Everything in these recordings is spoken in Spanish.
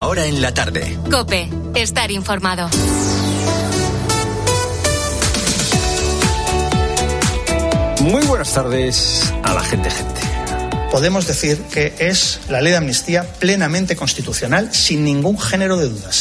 Hora en la tarde. COPE. Estar informado. Muy buenas tardes a la gente. Podemos decir que es la ley de amnistía plenamente constitucional, sin ningún género de dudas.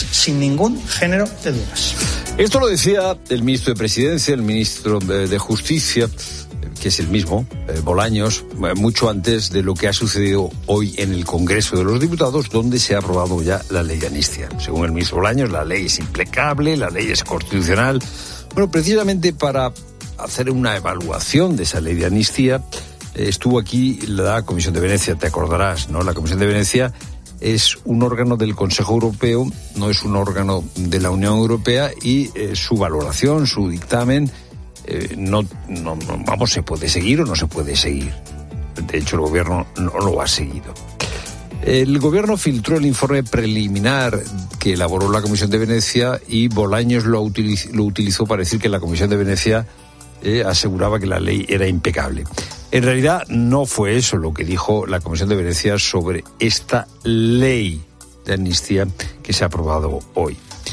Esto lo decía el ministro de Presidencia, el ministro de Justicia, que es el mismo, Bolaños, mucho antes de lo que ha sucedido hoy en el Congreso de los Diputados, donde se ha aprobado ya la ley de amnistía. Según el ministro Bolaños, la ley es impecable, la ley es constitucional. Bueno, precisamente para hacer una evaluación de esa ley de amnistía, estuvo aquí la Comisión de Venecia, te acordarás, ¿no? La Comisión de Venecia es un órgano del Consejo Europeo, no es un órgano de la Unión Europea, y su valoración, su dictamen, se puede seguir o no se puede seguir. De hecho, el gobierno no lo ha seguido. El gobierno filtró el informe preliminar que elaboró la Comisión de Venecia y Bolaños lo utilizó para decir que la Comisión de Venecia aseguraba que la ley era impecable. En realidad no fue eso lo que dijo la Comisión de Venecia sobre esta ley de amnistía que se ha aprobado hoy.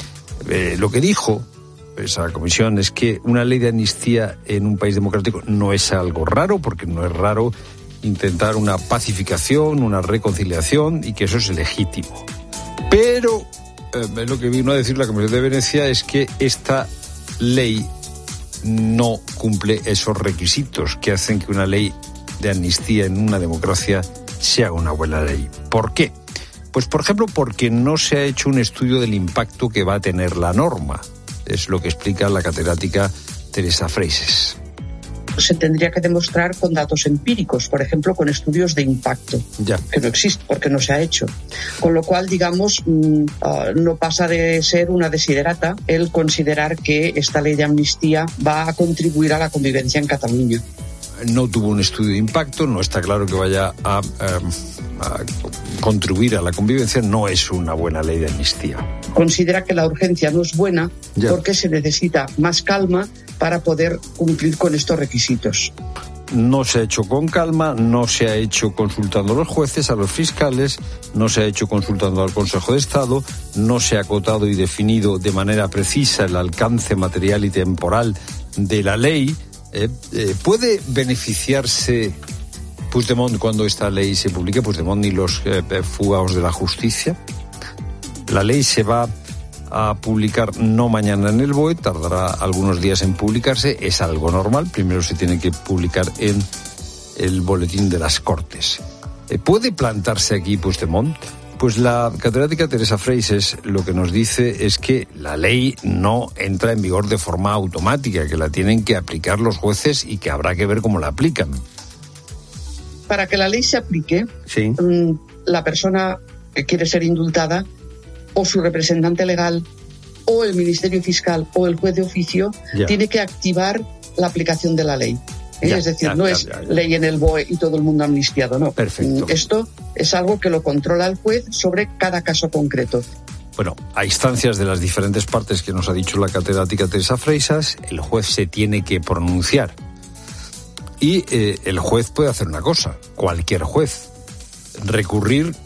Lo que dijo esa comisión es que una ley de amnistía en un país democrático no es algo raro, porque no es raro intentar una pacificación, una reconciliación, y que eso es legítimo. Pero lo que vino a decir la Comisión de Venecia es que esta ley no cumple esos requisitos que hacen que una ley de amnistía en una democracia sea una buena ley. ¿Por qué? Pues, por ejemplo, porque no se ha hecho un estudio del impacto que va a tener la norma. Es lo que explica la catedrática Teresa Freixas. Se tendría que demostrar con datos empíricos, por ejemplo, con estudios de impacto, que no existe porque no se ha hecho. Con lo cual, digamos, no pasa de ser una desiderata el considerar que esta ley de amnistía va a contribuir a la convivencia en Cataluña. No tuvo un estudio de impacto, no está claro que vaya a contribuir a la convivencia, no es una buena ley de amnistía. Considera que la urgencia no es buena porque se necesita más calma para poder cumplir con estos requisitos. No se ha hecho con calma, no se ha hecho consultando a los jueces, a los fiscales, no se ha hecho consultando al Consejo de Estado, no se ha acotado y definido de manera precisa el alcance material y temporal de la ley. ¿Puede beneficiarse Puigdemont cuando esta ley se publique? Puigdemont y los fugados de la justicia. La ley se va a publicar no mañana en el BOE, tardará algunos días en publicarse, es algo normal. Primero se tiene que publicar en el boletín de las Cortes. ¿Puede plantarse aquí Puigdemont? Pues la catedrática Teresa Freixas lo que nos dice es que la ley no entra en vigor de forma automática, que la tienen que aplicar los jueces y que habrá que ver cómo la aplican. Para que la ley se aplique, la persona que quiere ser indultada, o su representante legal, o el Ministerio Fiscal, o el juez de oficio, tiene que activar la aplicación de la ley. Es decir, no es ley en el BOE y todo el mundo amnistiado, no. Perfecto. Esto es algo que lo controla el juez sobre cada caso concreto. Bueno, a instancias de las diferentes partes que nos ha dicho la catedrática Teresa Freixas, el juez se tiene que pronunciar. Y el juez puede hacer una cosa, cualquier juez, recurrir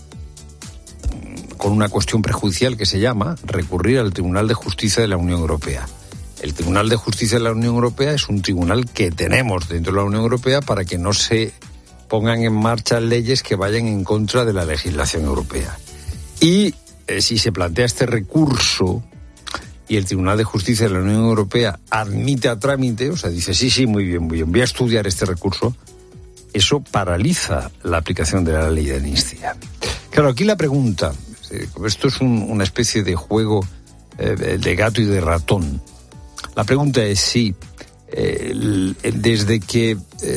con una cuestión prejudicial que se llama recurrir al Tribunal de Justicia de la Unión Europea. El Tribunal de Justicia de la Unión Europea es un tribunal que tenemos dentro de la Unión Europea para que no se pongan en marcha leyes que vayan en contra de la legislación europea. Y si se plantea este recurso y el Tribunal de Justicia de la Unión Europea admite a trámite, o sea, dice sí, muy bien, voy a estudiar este recurso, eso paraliza la aplicación de la ley de amnistía. Claro, aquí la pregunta, esto es una especie de juego de gato y de ratón. La pregunta es si desde que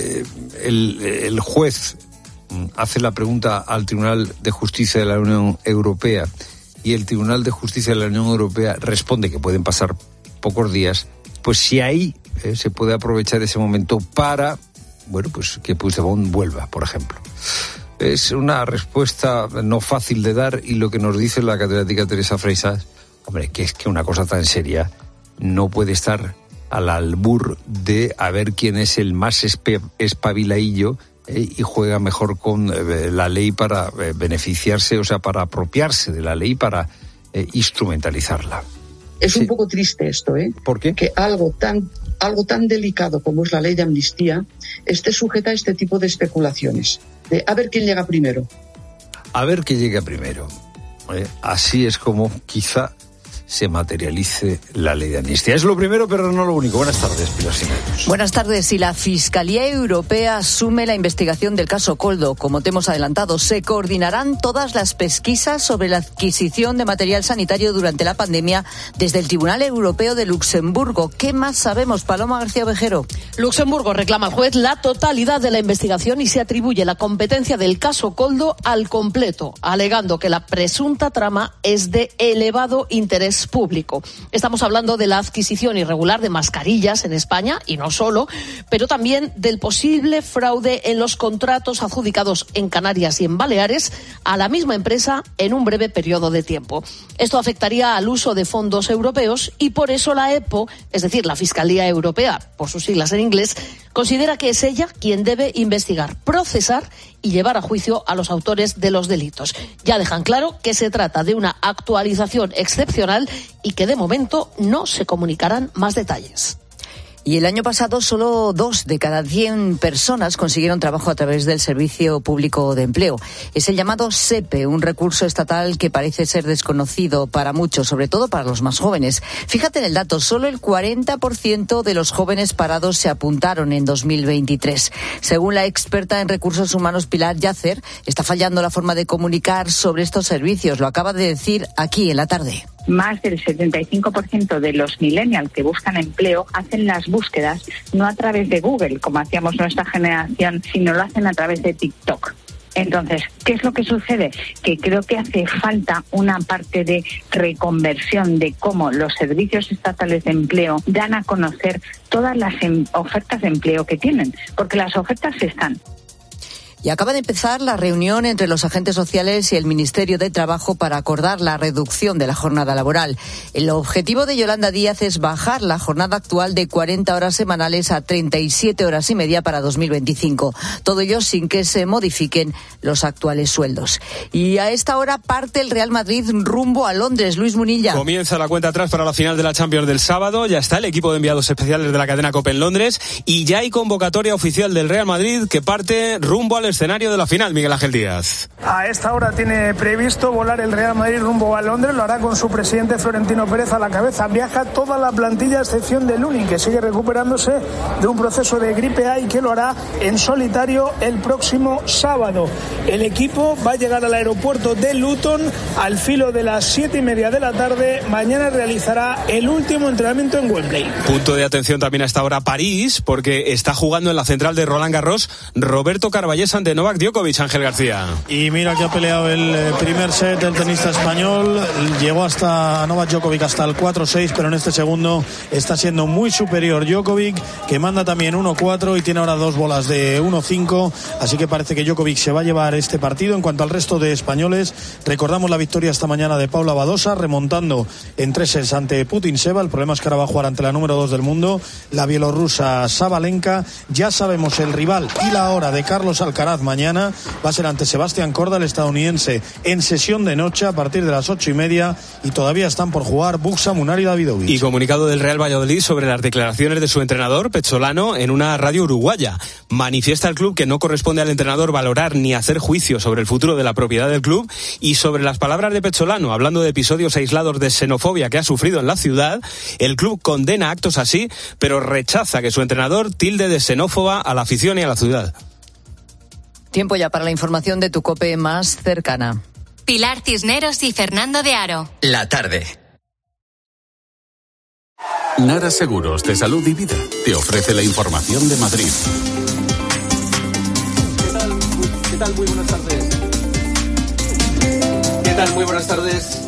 el juez hace la pregunta al Tribunal de Justicia de la Unión Europea y el Tribunal de Justicia de la Unión Europea responde que pueden pasar pocos días, pues si ahí se puede aprovechar ese momento para, pues que Puigdemont vuelva, por ejemplo. Es una respuesta no fácil de dar y lo que nos dice la catedrática Teresa Freixas, que es que una cosa tan seria no puede estar al albur de a ver quién es el más espabiladillo y juega mejor con la ley para beneficiarse, o sea, para apropiarse de la ley, para instrumentalizarla. Es un poco triste esto, ¿eh? ¿Por qué? Que algo tan delicado como es la ley de amnistía esté sujeta a este tipo de especulaciones. De a ver quién llega primero. A ver quién llega primero. Así es como quizá se materialice la ley de amnistía. Es lo primero, pero no lo único. Buenas tardes, Pilar Simenos. Buenas tardes. Y la Fiscalía Europea asume la investigación del caso Koldo. Como te hemos adelantado, se coordinarán todas las pesquisas sobre la adquisición de material sanitario durante la pandemia desde el Tribunal Europeo de Luxemburgo. ¿Qué más sabemos, Paloma García Ovejero? Luxemburgo reclama al juez la totalidad de la investigación y se atribuye la competencia del caso Koldo al completo, alegando que la presunta trama es de elevado interés público. Estamos hablando de la adquisición irregular de mascarillas en España, y no solo, pero también del posible fraude en los contratos adjudicados en Canarias y en Baleares a la misma empresa en un breve periodo de tiempo. Esto afectaría al uso de fondos europeos y por eso la EPO, es decir, la Fiscalía Europea, por sus siglas en inglés, considera que es ella quien debe investigar, procesar y llevar a juicio a los autores de los delitos. Ya dejan claro que se trata de una actualización excepcional y que de momento no se comunicarán más detalles. Y el año pasado solo 2 de cada 100 personas consiguieron trabajo a través del Servicio Público de Empleo. Es el llamado SEPE, un recurso estatal que parece ser desconocido para muchos, sobre todo para los más jóvenes. Fíjate en el dato, solo el 40% de los jóvenes parados se apuntaron en 2023. Según la experta en recursos humanos Pilar Yacer, está fallando la forma de comunicar sobre estos servicios. Lo acaba de decir aquí en la tarde. Más del 75% de los millennials que buscan empleo hacen las búsquedas no a través de Google, como hacíamos nuestra generación, sino lo hacen a través de TikTok. Entonces, ¿qué es lo que sucede? Que creo que hace falta una parte de reconversión de cómo los servicios estatales de empleo dan a conocer todas las ofertas de empleo que tienen, porque las ofertas están. Y acaba de empezar la reunión entre los agentes sociales y el Ministerio de Trabajo para acordar la reducción de la jornada laboral. El objetivo de Yolanda Díaz es bajar la jornada actual de 40 horas semanales a 37 horas y media para 2025. Todo ello sin que se modifiquen los actuales sueldos. Y a esta hora parte el Real Madrid rumbo a Londres. Luis Munilla. Comienza la cuenta atrás para la final de la Champions del sábado. Ya está el equipo de enviados especiales de la cadena COPE en Londres y ya hay convocatoria oficial del Real Madrid que parte rumbo al escenario de la final, Miguel Ángel Díaz. A esta hora tiene previsto volar el Real Madrid rumbo a Londres, lo hará con su presidente Florentino Pérez a la cabeza. Viaja toda la plantilla a excepción de Lunin, que sigue recuperándose de un proceso de gripe A y que lo hará en solitario el próximo sábado. El equipo va a llegar al aeropuerto de Luton al filo de las 7:30 de la tarde. Mañana realizará el último entrenamiento en Wembley. Punto de atención también a esta hora París, porque está jugando en la central de Roland Garros Roberto Carballés ante Novak Djokovic, Ángel García. Y mira que ha peleado el primer set el tenista español, llegó hasta Novak Djokovic hasta el 4-6, pero en este segundo está siendo muy superior Djokovic, que manda también 1-4 y tiene ahora 2 bolas de 1-5, así que parece que Djokovic se va a llevar este partido. En cuanto al resto de españoles, recordamos la victoria esta mañana de Paula Badosa, remontando en 3 sets ante Putin-Seva. El problema es que ahora va a jugar ante la número 2 del mundo, la bielorrusa Sabalenka. Ya sabemos el rival y la hora de Carlos Alcaraz mañana, va a ser ante Sebastián Korda, el estadounidense, en sesión de noche a partir de las 8:30, y todavía están por jugar Buxa, Munar y Davidovich. Y comunicado del Real Valladolid sobre las declaraciones de su entrenador, Pezzolano, en una radio uruguaya. Manifiesta el club que no corresponde al entrenador valorar ni hacer juicio sobre el futuro de la propiedad del club, y sobre las palabras de Pezzolano, hablando de episodios aislados de xenofobia que ha sufrido en la ciudad, el club condena actos así, pero rechaza que su entrenador tilde de xenófoba a la afición y a la ciudad. Tiempo ya para la información de tu COPE más cercana. Pilar Cisneros y Fernando de Aro. La tarde. Nara Seguros de Salud y Vida te ofrece la información de Madrid. ¿Qué tal? Muy buenas tardes. ¿Qué tal? Muy buenas tardes.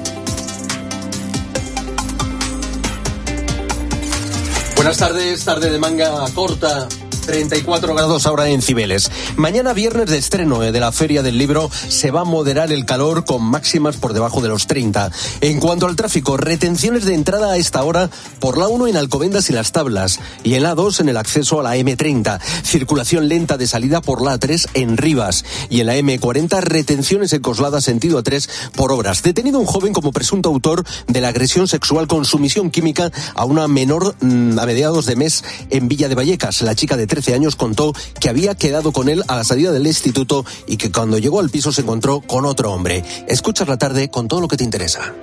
Buenas tardes, tarde de manga corta 34 grados ahora en Cibeles. Mañana viernes de estreno de la Feria del Libro se va a moderar el calor con máximas por debajo de los 30. En cuanto al tráfico, retenciones de entrada a esta hora por la 1 en Alcobendas y Las Tablas y en la 2 en el acceso a la M30. Circulación lenta de salida por la A3 en Rivas y en la M40 retenciones en Coslada sentido A3 por obras. Detenido un joven como presunto autor de la agresión sexual con sumisión química a una menor a mediados de mes en Villa de Vallecas. La chica de 13 años contó que había quedado con él a la salida del instituto y que cuando llegó al piso se encontró con otro hombre. Escuchas la tarde con todo lo que te interesa.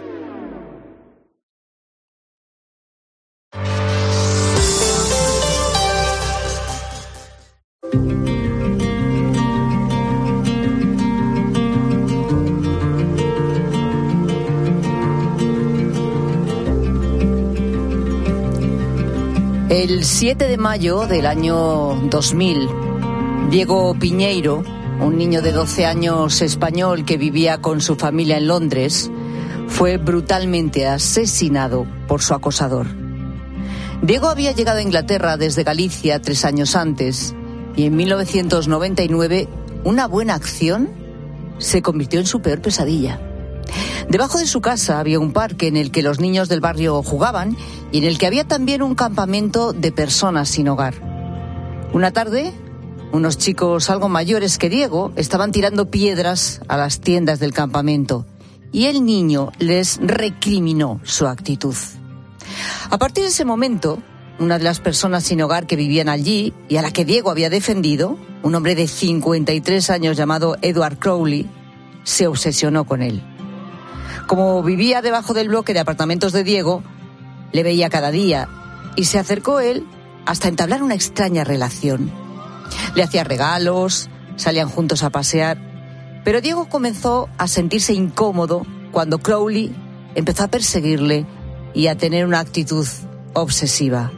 El 7 de mayo del año 2000, Diego Piñeiro, un niño de 12 años español que vivía con su familia en Londres, fue brutalmente asesinado por su acosador. Diego había llegado a Inglaterra desde Galicia 3 años antes y en 1999 una buena acción se convirtió en su peor pesadilla. Debajo de su casa había un parque en el que los niños del barrio jugaban y en el que había también un campamento de personas sin hogar. Una tarde, unos chicos algo mayores que Diego estaban tirando piedras a las tiendas del campamento y el niño les recriminó su actitud. A partir de ese momento, una de las personas sin hogar que vivían allí y a la que Diego había defendido, un hombre de 53 años llamado Edward Crowley, se obsesionó con él. Como vivía debajo del bloque de apartamentos de Diego, le veía cada día y se acercó él hasta entablar una extraña relación. Le hacía regalos, salían juntos a pasear, pero Diego comenzó a sentirse incómodo cuando Crowley empezó a perseguirle y a tener una actitud obsesiva.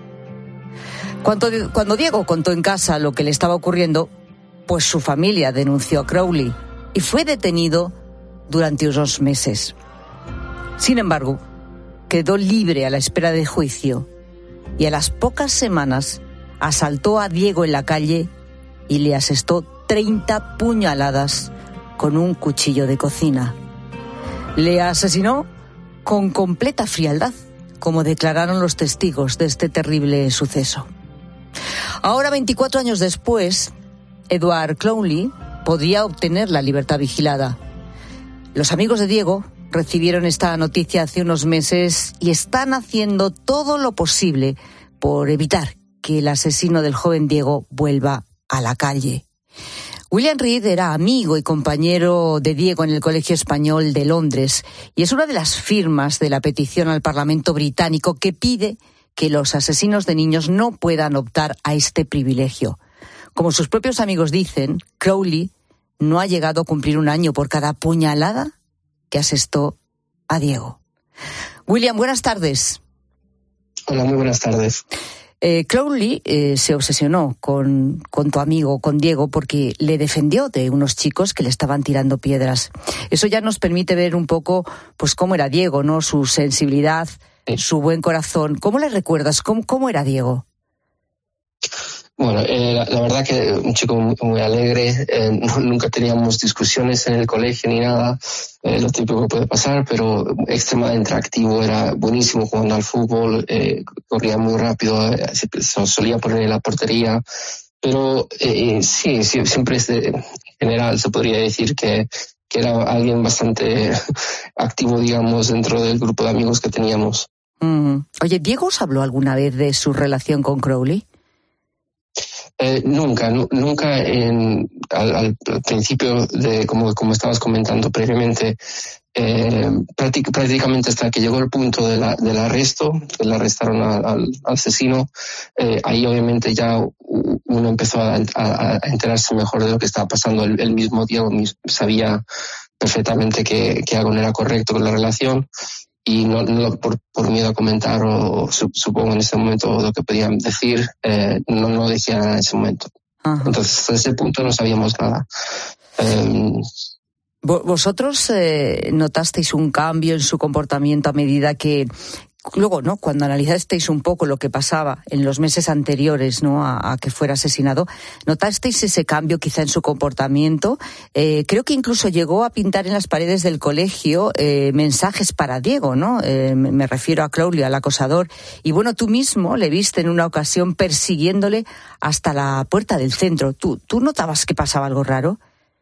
Cuando Diego contó en casa lo que le estaba ocurriendo, pues su familia denunció a Crowley y fue detenido durante unos meses. Sin embargo, quedó libre a la espera de juicio y a las pocas semanas asaltó a Diego en la calle y le asestó 30 puñaladas con un cuchillo de cocina. Le asesinó con completa frialdad, como declararon los testigos de este terrible suceso. Ahora, 24 años después, Edward Crowley podría obtener la libertad vigilada. Los amigos de Diego recibieron esta noticia hace unos meses y están haciendo todo lo posible por evitar que el asesino del joven Diego vuelva a la calle. William Reed era amigo y compañero de Diego en el Colegio Español de Londres y es una de las firmas de la petición al Parlamento británico que pide que los asesinos de niños no puedan optar a este privilegio. Como sus propios amigos dicen, Crowley no ha llegado a cumplir 1 año por cada puñalada que asestó a Diego. William, buenas tardes. Hola, muy buenas tardes. Crowley se obsesionó con tu amigo, con Diego, porque le defendió de unos chicos que le estaban tirando piedras. Eso ya nos permite ver un poco pues cómo era Diego, ¿no? Su sensibilidad, su buen corazón. ¿Cómo le recuerdas? ¿Cómo era Diego? Bueno, la verdad que un chico muy alegre, nunca teníamos discusiones en el colegio ni nada, lo típico que puede pasar, pero extremadamente activo, era buenísimo jugando al fútbol, corría muy rápido, solía poner en la portería, pero sí, siempre en general se podría decir que era alguien bastante activo, digamos, dentro del grupo de amigos que teníamos. Oye, ¿Diego os habló alguna vez de su relación con Crowley? Nunca al principio, como estabas comentando previamente, prácticamente hasta que llegó el punto del arresto, que le arrestaron al asesino, ahí obviamente ya uno empezó a enterarse mejor de lo que estaba pasando. El mismo Diego sabía perfectamente que algo no era correcto con la relación. Y no por miedo a comentar o supongo en ese momento lo que podían decir, no decía nada en ese momento. Ajá. Entonces hasta ese punto no sabíamos nada. ¿Vosotros notasteis un cambio en su comportamiento a medida que luego, ¿no?, cuando analizasteis un poco lo que pasaba en los meses anteriores, ¿no?, a que fuera asesinado, ¿notasteis ese cambio quizá en su comportamiento? Creo que incluso llegó a pintar en las paredes del colegio mensajes para Diego, ¿no? Me refiero a Crowley, al acosador. Y bueno, tú mismo le viste en una ocasión persiguiéndole hasta la puerta del centro. ¿Tú notabas que pasaba algo raro?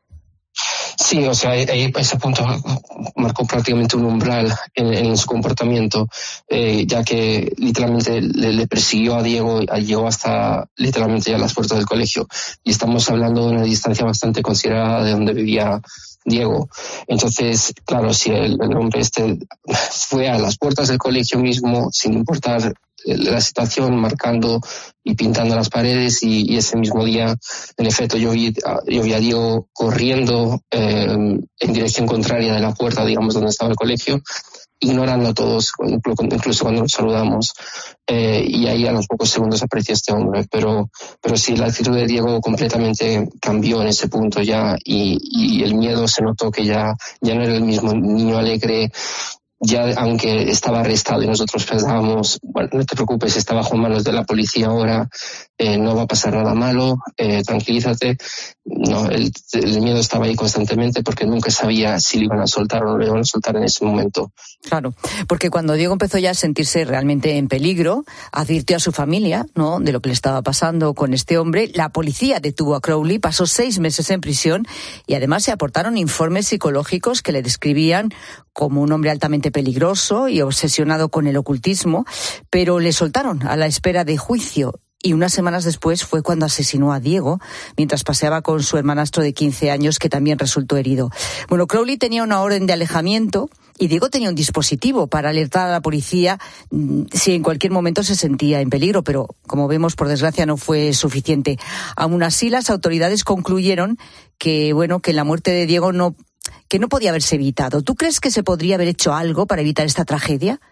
Sí, o sea, ahí ese punto marcó prácticamente un umbral en su comportamiento, ya que literalmente le persiguió a Diego, llegó hasta literalmente ya las puertas del colegio. Y estamos hablando de una distancia bastante considerada de donde vivía Diego. Entonces, claro, si el hombre fue a las puertas del colegio mismo, sin importar la situación, marcando y pintando las paredes, y ese mismo día, en efecto, yo vi a Diego corriendo en dirección contraria de la puerta, digamos, donde estaba el colegio, ignorando a todos, incluso cuando nos saludamos, y ahí a los pocos segundos apareció este hombre. Pero sí, la actitud de Diego completamente cambió en ese punto ya, y el miedo se notó que ya no era el mismo niño alegre. Ya, aunque estaba arrestado y nosotros pensábamos, bueno, no te preocupes, está bajo manos de la policía ahora, no va a pasar nada malo, tranquilízate. No, el miedo estaba ahí constantemente porque nunca sabía si le iban a soltar o no le iban a soltar en ese momento. Claro, porque cuando Diego empezó ya a sentirse realmente en peligro, advirtió a su familia, ¿no?, de lo que le estaba pasando con este hombre. La policía detuvo a Crowley, pasó 6 meses en prisión y además se aportaron informes psicológicos que le describían como un hombre altamente peligroso y obsesionado con el ocultismo, pero le soltaron a la espera de juicio. Y unas semanas después fue cuando asesinó a Diego, mientras paseaba con su hermanastro de 15 años, que también resultó herido. Bueno, Crowley tenía una orden de alejamiento y Diego tenía un dispositivo para alertar a la policía si en cualquier momento se sentía en peligro, pero como vemos, por desgracia, no fue suficiente. Aún así, las autoridades concluyeron que la muerte de Diego no podía haberse evitado. ¿Tú crees que se podría haber hecho algo para evitar esta tragedia?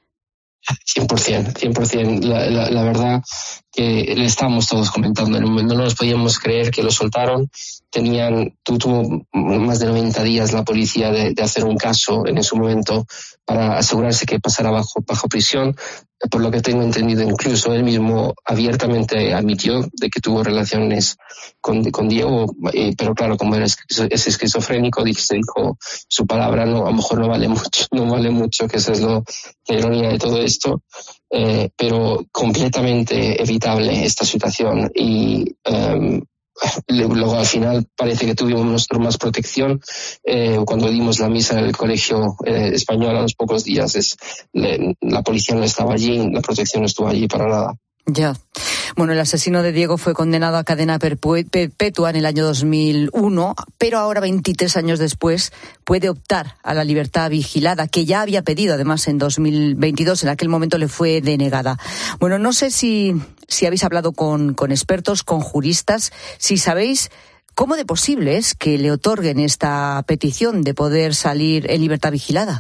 100%. La verdad que le estábamos todos comentando en un momento, no nos podíamos creer que lo soltaron. Tuvo más de 90 días la policía de hacer un caso en ese momento para asegurarse que pasara bajo prisión. Por lo que tengo entendido, incluso él mismo abiertamente admitió de que tuvo relaciones con Diego, pero claro, como es esquizofrénico, se dijo su palabra, no, a lo mejor no vale mucho, que esa es la ironía de todo esto, pero completamente evitable esta situación. Y luego al final parece que tuvimos más protección cuando dimos la misa en el colegio español a los pocos días. La policía no estaba allí, la protección no estuvo allí para nada. Ya. Bueno, el asesino de Diego fue condenado a cadena perpetua en el año 2001, pero ahora, 23 años después, puede optar a la libertad vigilada, que ya había pedido, además, en 2022. En aquel momento le fue denegada. Bueno, no sé si habéis hablado con expertos, con juristas, si sabéis cómo de posible es que le otorguen esta petición de poder salir en libertad vigilada.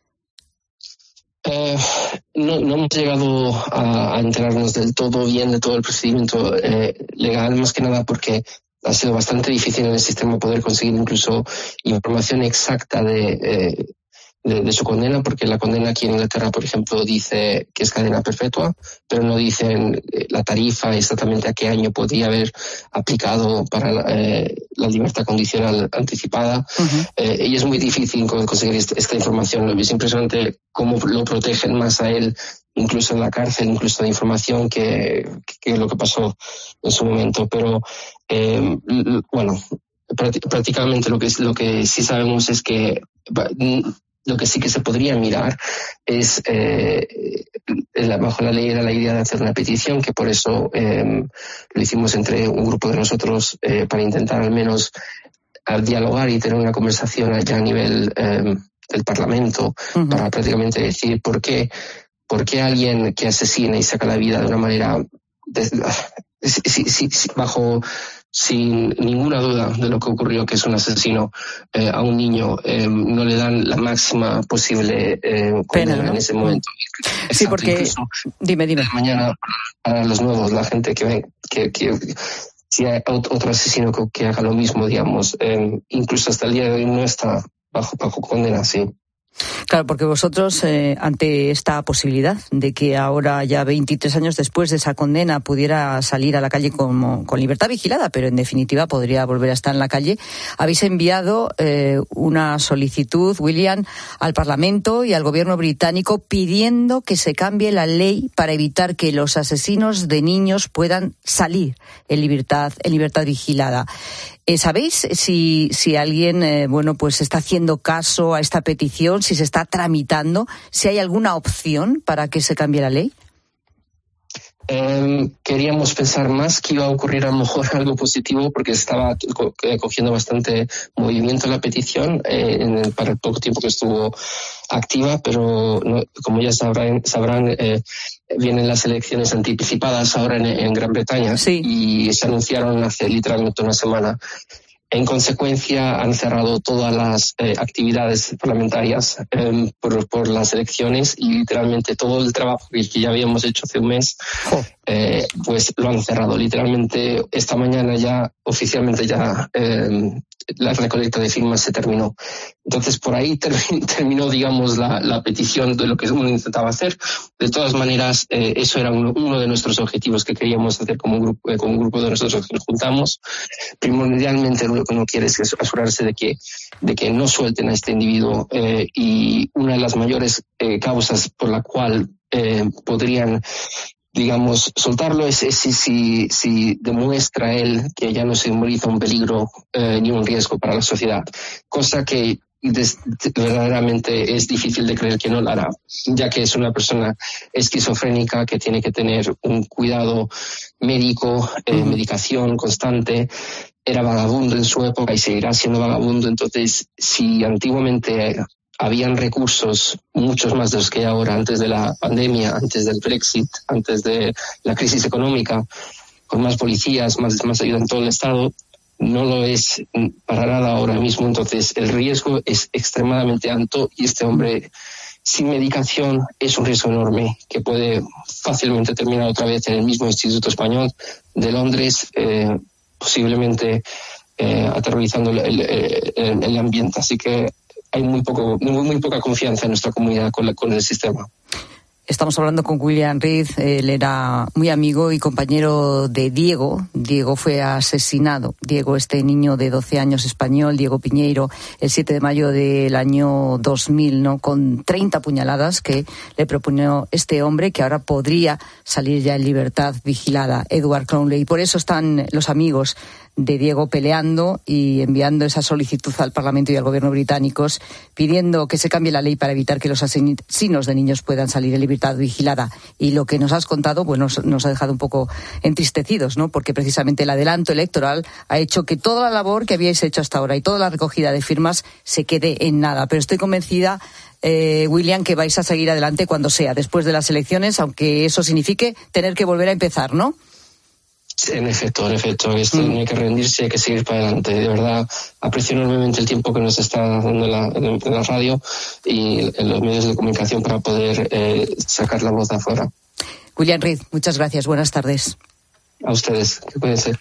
No hemos llegado a enterarnos del todo bien de todo el procedimiento legal, más que nada porque ha sido bastante difícil en el sistema poder conseguir incluso información exacta de su condena, porque la condena aquí en Inglaterra, por ejemplo, dice que es cadena perpetua, pero no dicen la tarifa exactamente a qué año podría haber aplicado para la libertad condicional anticipada. Uh-huh. Y es muy difícil conseguir esta información. Es impresionante cómo lo protegen más a él, incluso en la cárcel, incluso de información que lo que pasó en su momento. Pero prácticamente lo que sí sabemos es que lo que sí que se podría mirar es, bajo la ley era la idea de hacer una petición, que por eso lo hicimos entre un grupo de nosotros para intentar al menos dialogar y tener una conversación allá a nivel del Parlamento, uh-huh, para prácticamente decir por qué alguien que asesina y saca la vida de una manera sin ninguna duda de lo que ocurrió, que es un asesino, a un niño, no le dan la máxima posible pena, ¿no?, en ese momento. Sí, porque dime. Mañana para los nuevos, la gente que ve que si hay otro asesino que haga lo mismo, digamos, incluso hasta el día de hoy no está bajo condena, sí. Claro, porque vosotros, ante esta posibilidad de que ahora, ya 23 años después de esa condena, pudiera salir a la calle con libertad vigilada, pero en definitiva podría volver a estar en la calle, habéis enviado una solicitud, William, al Parlamento y al Gobierno británico pidiendo que se cambie la ley para evitar que los asesinos de niños puedan salir en libertad vigilada. ¿Sabéis si alguien pues está haciendo caso a esta petición, si se está tramitando, si hay alguna opción para que se cambie la ley? Queríamos pensar más que iba a ocurrir a lo mejor algo positivo, porque estaba cogiendo bastante movimiento la petición para el poco tiempo que estuvo activa, pero no, como ya sabrán vienen las elecciones anticipadas ahora en Gran Bretaña. Sí. Y se anunciaron hace literalmente una semana. En consecuencia, han cerrado todas las actividades parlamentarias por las elecciones, y literalmente todo el trabajo que ya habíamos hecho hace un mes, pues lo han cerrado. Literalmente esta mañana ya oficialmente la recolecta de firmas se terminó. Entonces por ahí terminó, digamos, la petición de lo que uno intentaba hacer. De todas maneras, eso era uno de nuestros objetivos que queríamos hacer como un grupo de nosotros que nos juntamos. Primordialmente lo que uno quiere es asegurarse de que no suelten a este individuo, y una de las mayores causas por la cual podrían, digamos, soltarlo es si demuestra él que ya no simboliza un peligro ni un riesgo para la sociedad, cosa que verdaderamente es difícil de creer que no lo hará, ya que es una persona esquizofrénica que tiene que tener un cuidado médico, medicación constante. Era vagabundo en su época y seguirá siendo vagabundo. Entonces, si antiguamente habían recursos, muchos más de los que hay ahora, antes de la pandemia, antes del Brexit, antes de la crisis económica, con más policías, más ayuda en todo el Estado, no lo es para nada ahora mismo. Entonces el riesgo es extremadamente alto, y este hombre sin medicación es un riesgo enorme que puede fácilmente terminar otra vez en el mismo Instituto Español de Londres, posiblemente aterrorizando el ambiente. Así que hay muy poca confianza en nuestra comunidad con el sistema. Estamos hablando con William Reid. Él era muy amigo y compañero de Diego. Diego fue asesinado. Diego, este niño de 12 años español, Diego Piñeiro, el 7 de mayo del año 2000, ¿no? Con 30 puñaladas que le proponió este hombre, que ahora podría salir ya en libertad vigilada, Edward Crowley. Y por eso están los amigos de Diego peleando y enviando esa solicitud al Parlamento y al Gobierno británicos, pidiendo que se cambie la ley para evitar que los asesinos de niños puedan salir en libertad vigilada. Y lo que nos has contado, pues nos ha dejado un poco entristecidos, ¿no? Porque precisamente el adelanto electoral ha hecho que toda la labor que habíais hecho hasta ahora y toda la recogida de firmas se quede en nada. Pero estoy convencida, William, que vais a seguir adelante cuando sea, después de las elecciones, aunque eso signifique tener que volver a empezar, ¿no? En efecto, esto no hay que rendirse, hay que seguir para adelante. De verdad, aprecio enormemente el tiempo que nos está dando en la radio y en los medios de comunicación para poder sacar la voz afuera. William Reid, muchas gracias. Buenas tardes. A ustedes, que pueden ser.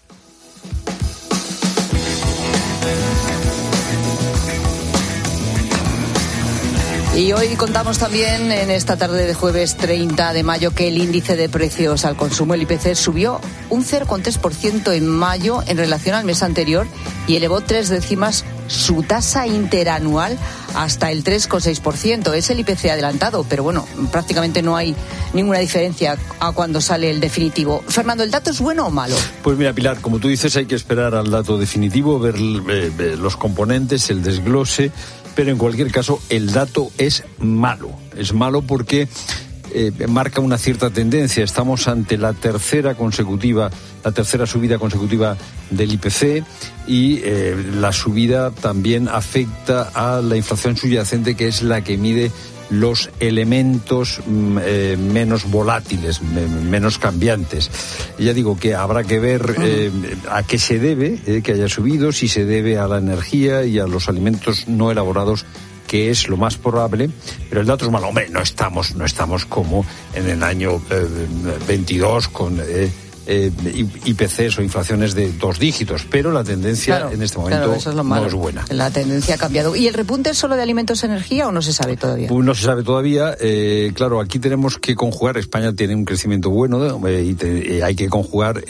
Y hoy contamos también, en esta tarde de jueves 30 de mayo, que el índice de precios al consumo, el IPC, subió un 0,3% en mayo en relación al mes anterior y elevó 3 décimas su tasa interanual hasta el 3,6%. Es el IPC adelantado, pero bueno, prácticamente no hay ninguna diferencia a cuando sale el definitivo. Fernando, ¿el dato es bueno o malo? Pues mira, Pilar, como tú dices, hay que esperar al dato definitivo, ver los componentes, el desglose. Pero en cualquier caso, el dato es malo. Es malo porque marca una cierta tendencia. Estamos ante la tercera subida consecutiva del IPC, y la subida también afecta a la inflación subyacente, que es la que mide los elementos menos volátiles, menos cambiantes. Ya digo que habrá que ver a qué se debe que haya subido, si se debe a la energía y a los alimentos no elaborados, que es lo más probable, pero el dato es malo. Hombre, no estamos como en el año 22 con IPCs o inflaciones de 2 dígitos, pero la tendencia en este momento no es buena. La tendencia ha cambiado. ¿Y el repunte es solo de alimentos, energía o no se sabe todavía? No se sabe todavía. Claro, aquí tenemos que conjugar. España tiene un crecimiento bueno y hay que conjugar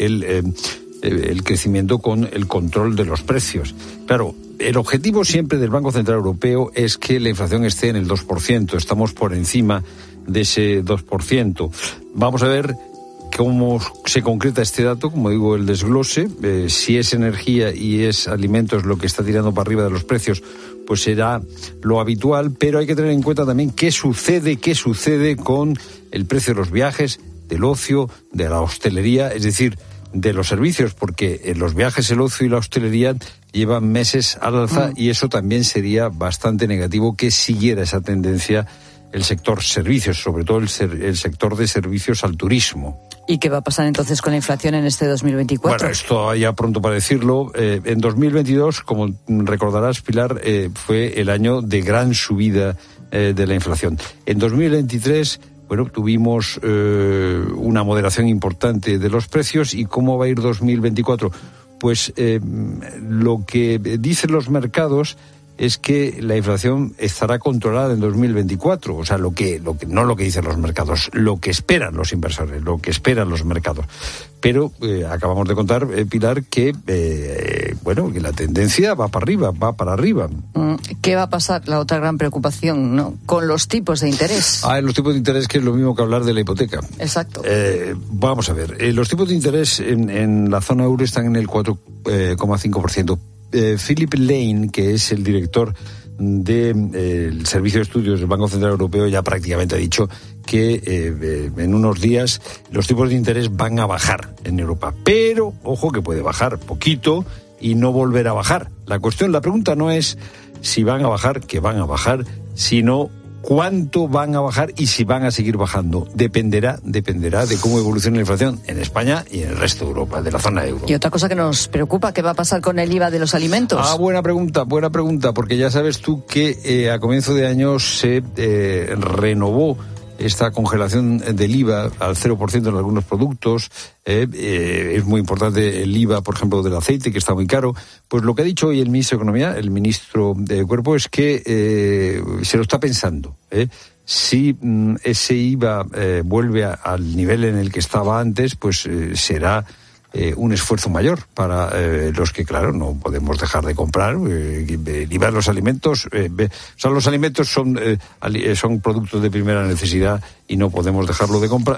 el crecimiento con el control de los precios. Claro, el objetivo siempre del Banco Central Europeo es que la inflación esté en el 2%. Estamos por encima de ese 2%. Vamos a ver cómo se concreta este dato, como digo, el desglose. Si es energía y es alimentos lo que está tirando para arriba de los precios, pues será lo habitual, pero hay que tener en cuenta también qué sucede con el precio de los viajes, del ocio, de la hostelería, es decir, de los servicios, porque los viajes, el ocio y la hostelería llevan meses al alza y eso también sería bastante negativo que siguiera esa tendencia el sector servicios, sobre todo el sector de servicios al turismo. ¿Y qué va a pasar entonces con la inflación en este 2024? Bueno, esto ya pronto para decirlo. En 2022, como recordarás, Pilar, fue el año de gran subida de la inflación. En 2023... tuvimos una moderación importante de los precios. ¿Y cómo va a ir 2024? Pues lo que dicen los mercados es que la inflación estará controlada en 2024. O sea, no lo que dicen los mercados, lo que esperan los inversores, lo que esperan los mercados. Pero acabamos de contar, Pilar, que que la tendencia va para arriba. ¿Qué va a pasar? La otra gran preocupación, ¿no? Con los tipos de interés. Los tipos de interés, que es lo mismo que hablar de la hipoteca. Exacto. Vamos a ver, los tipos de interés en la zona euro están en el 4,5%. Philip Lane, que es el director del Servicio de Estudios del Banco Central Europeo, ya prácticamente ha dicho que en unos días los tipos de interés van a bajar en Europa. Pero, ojo, que puede bajar poquito y no volver a bajar. La pregunta no es si van a bajar, que van a bajar, sino cuánto van a bajar y si van a seguir bajando. Dependerá de cómo evolucione la inflación en España y en el resto de Europa, de la zona euro. Y otra cosa que nos preocupa, ¿qué va a pasar con el IVA de los alimentos? Buena pregunta, porque ya sabes tú que a comienzo de año se renovó esta congelación del IVA al 0% en algunos productos. Es muy importante el IVA, por ejemplo, del aceite, que está muy caro. Pues lo que ha dicho hoy el ministro de Economía, el ministro de Cuerpo, es que se lo está pensando. Si ese IVA vuelve al nivel en el que estaba antes, pues será un esfuerzo mayor para los que, claro, no podemos dejar de comprar. El IVA de los alimentos, los alimentos son productos de primera necesidad y no podemos dejarlos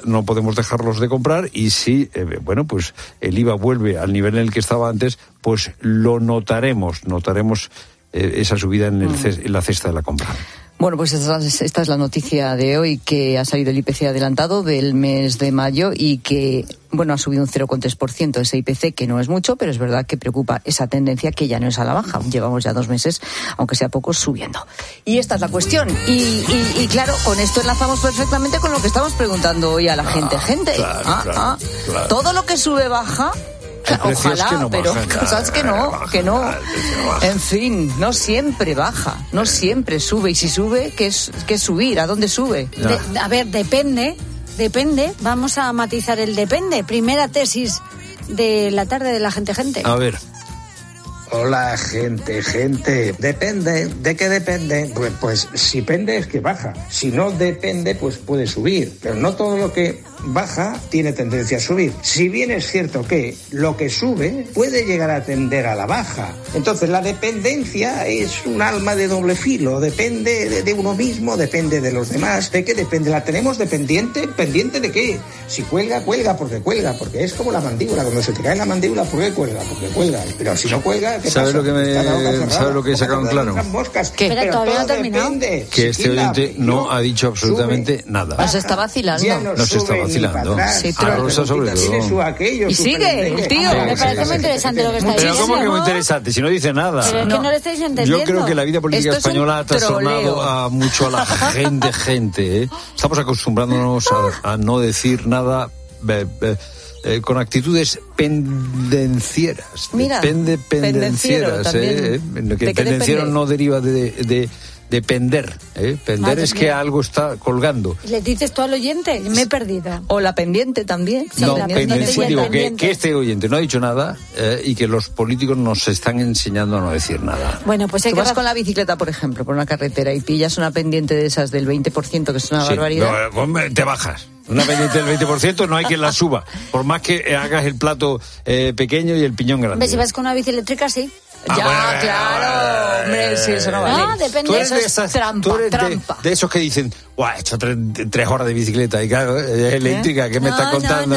de comprar, y si pues el IVA vuelve al nivel en el que estaba antes, pues lo notaremos esa subida en la cesta de la compra. Bueno, pues esta es la noticia de hoy, que ha salido el IPC adelantado del mes de mayo y que, ha subido un 0,3% ese IPC, que no es mucho, pero es verdad que preocupa esa tendencia que ya no es a la baja. Llevamos ya 2 meses, aunque sea poco, subiendo. Y esta es la cuestión. Y claro, con esto enlazamos perfectamente con lo que estamos preguntando hoy a la gente. Claro. Todo lo que sube baja. Ojalá, pero cosas que no. En fin, no siempre baja, no siempre sube. Y si sube, ¿qué es subir? ¿A dónde sube? Depende. Vamos a matizar el depende. Primera tesis de la tarde de la gente. A ver. Hola, gente. Depende. ¿De qué depende? Pues si pende es que baja. Si no depende, pues puede subir. Pero no todo lo que baja tiene tendencia a subir. Si bien es cierto que lo que sube puede llegar a tender a la baja. Entonces la dependencia es un arma de doble filo. Depende de uno mismo, depende de los demás. ¿De qué depende? ¿La tenemos dependiente? ¿Pendiente de qué? Si cuelga porque es como la mandíbula. Cuando se te cae la mandíbula, ¿por qué cuelga? Porque cuelga. Pero si no cuelga, ¿sabes lo que he sacado en claro? ¿Qué? Pero todavía no ha terminado. Que este oyente no ha dicho absolutamente nada. Nos está vacilando. Nos está vacilando. Sí, Rosa sobre todo. Y sigue el tío. Me parece muy interesante lo que está diciendo. Pero ¿cómo que muy interesante? Si no dice nada. Pero es que no lo estáis entendiendo. Yo creo que la vida política española ha trastornado mucho a la gente. Estamos acostumbrándonos a no decir nada con actitudes pendencieras. Mira, pendencieras. Que pendenciero no deriva de Pender. Pender Madre es que mía. algo está colgando. ¿Le dices tú al oyente? Me he perdido. O la pendiente también. Sí, No, la pendiente. pendiente. Digo Pendiente. que este oyente no ha dicho nada y que los políticos nos están enseñando a no decir nada. Bueno, pues hay Tú que... vas con la bicicleta, por ejemplo, por una carretera y pillas una pendiente de esas del 20%, que es una Sí, barbaridad. no, te bajas. Una pendiente del 20% no hay quien la suba. Por más que hagas el plato pequeño y el piñón grande. Hombre, si vas con una bici eléctrica, sí. Ya, claro, hombre, sí, eso no vale. Ah, depende. Tú eres Eso de es esas, trampa, tú eres trampa. de esos que dicen, guau, he hecho 3 horas de bicicleta y claro, es eléctrica, ¿qué me No, estás contando?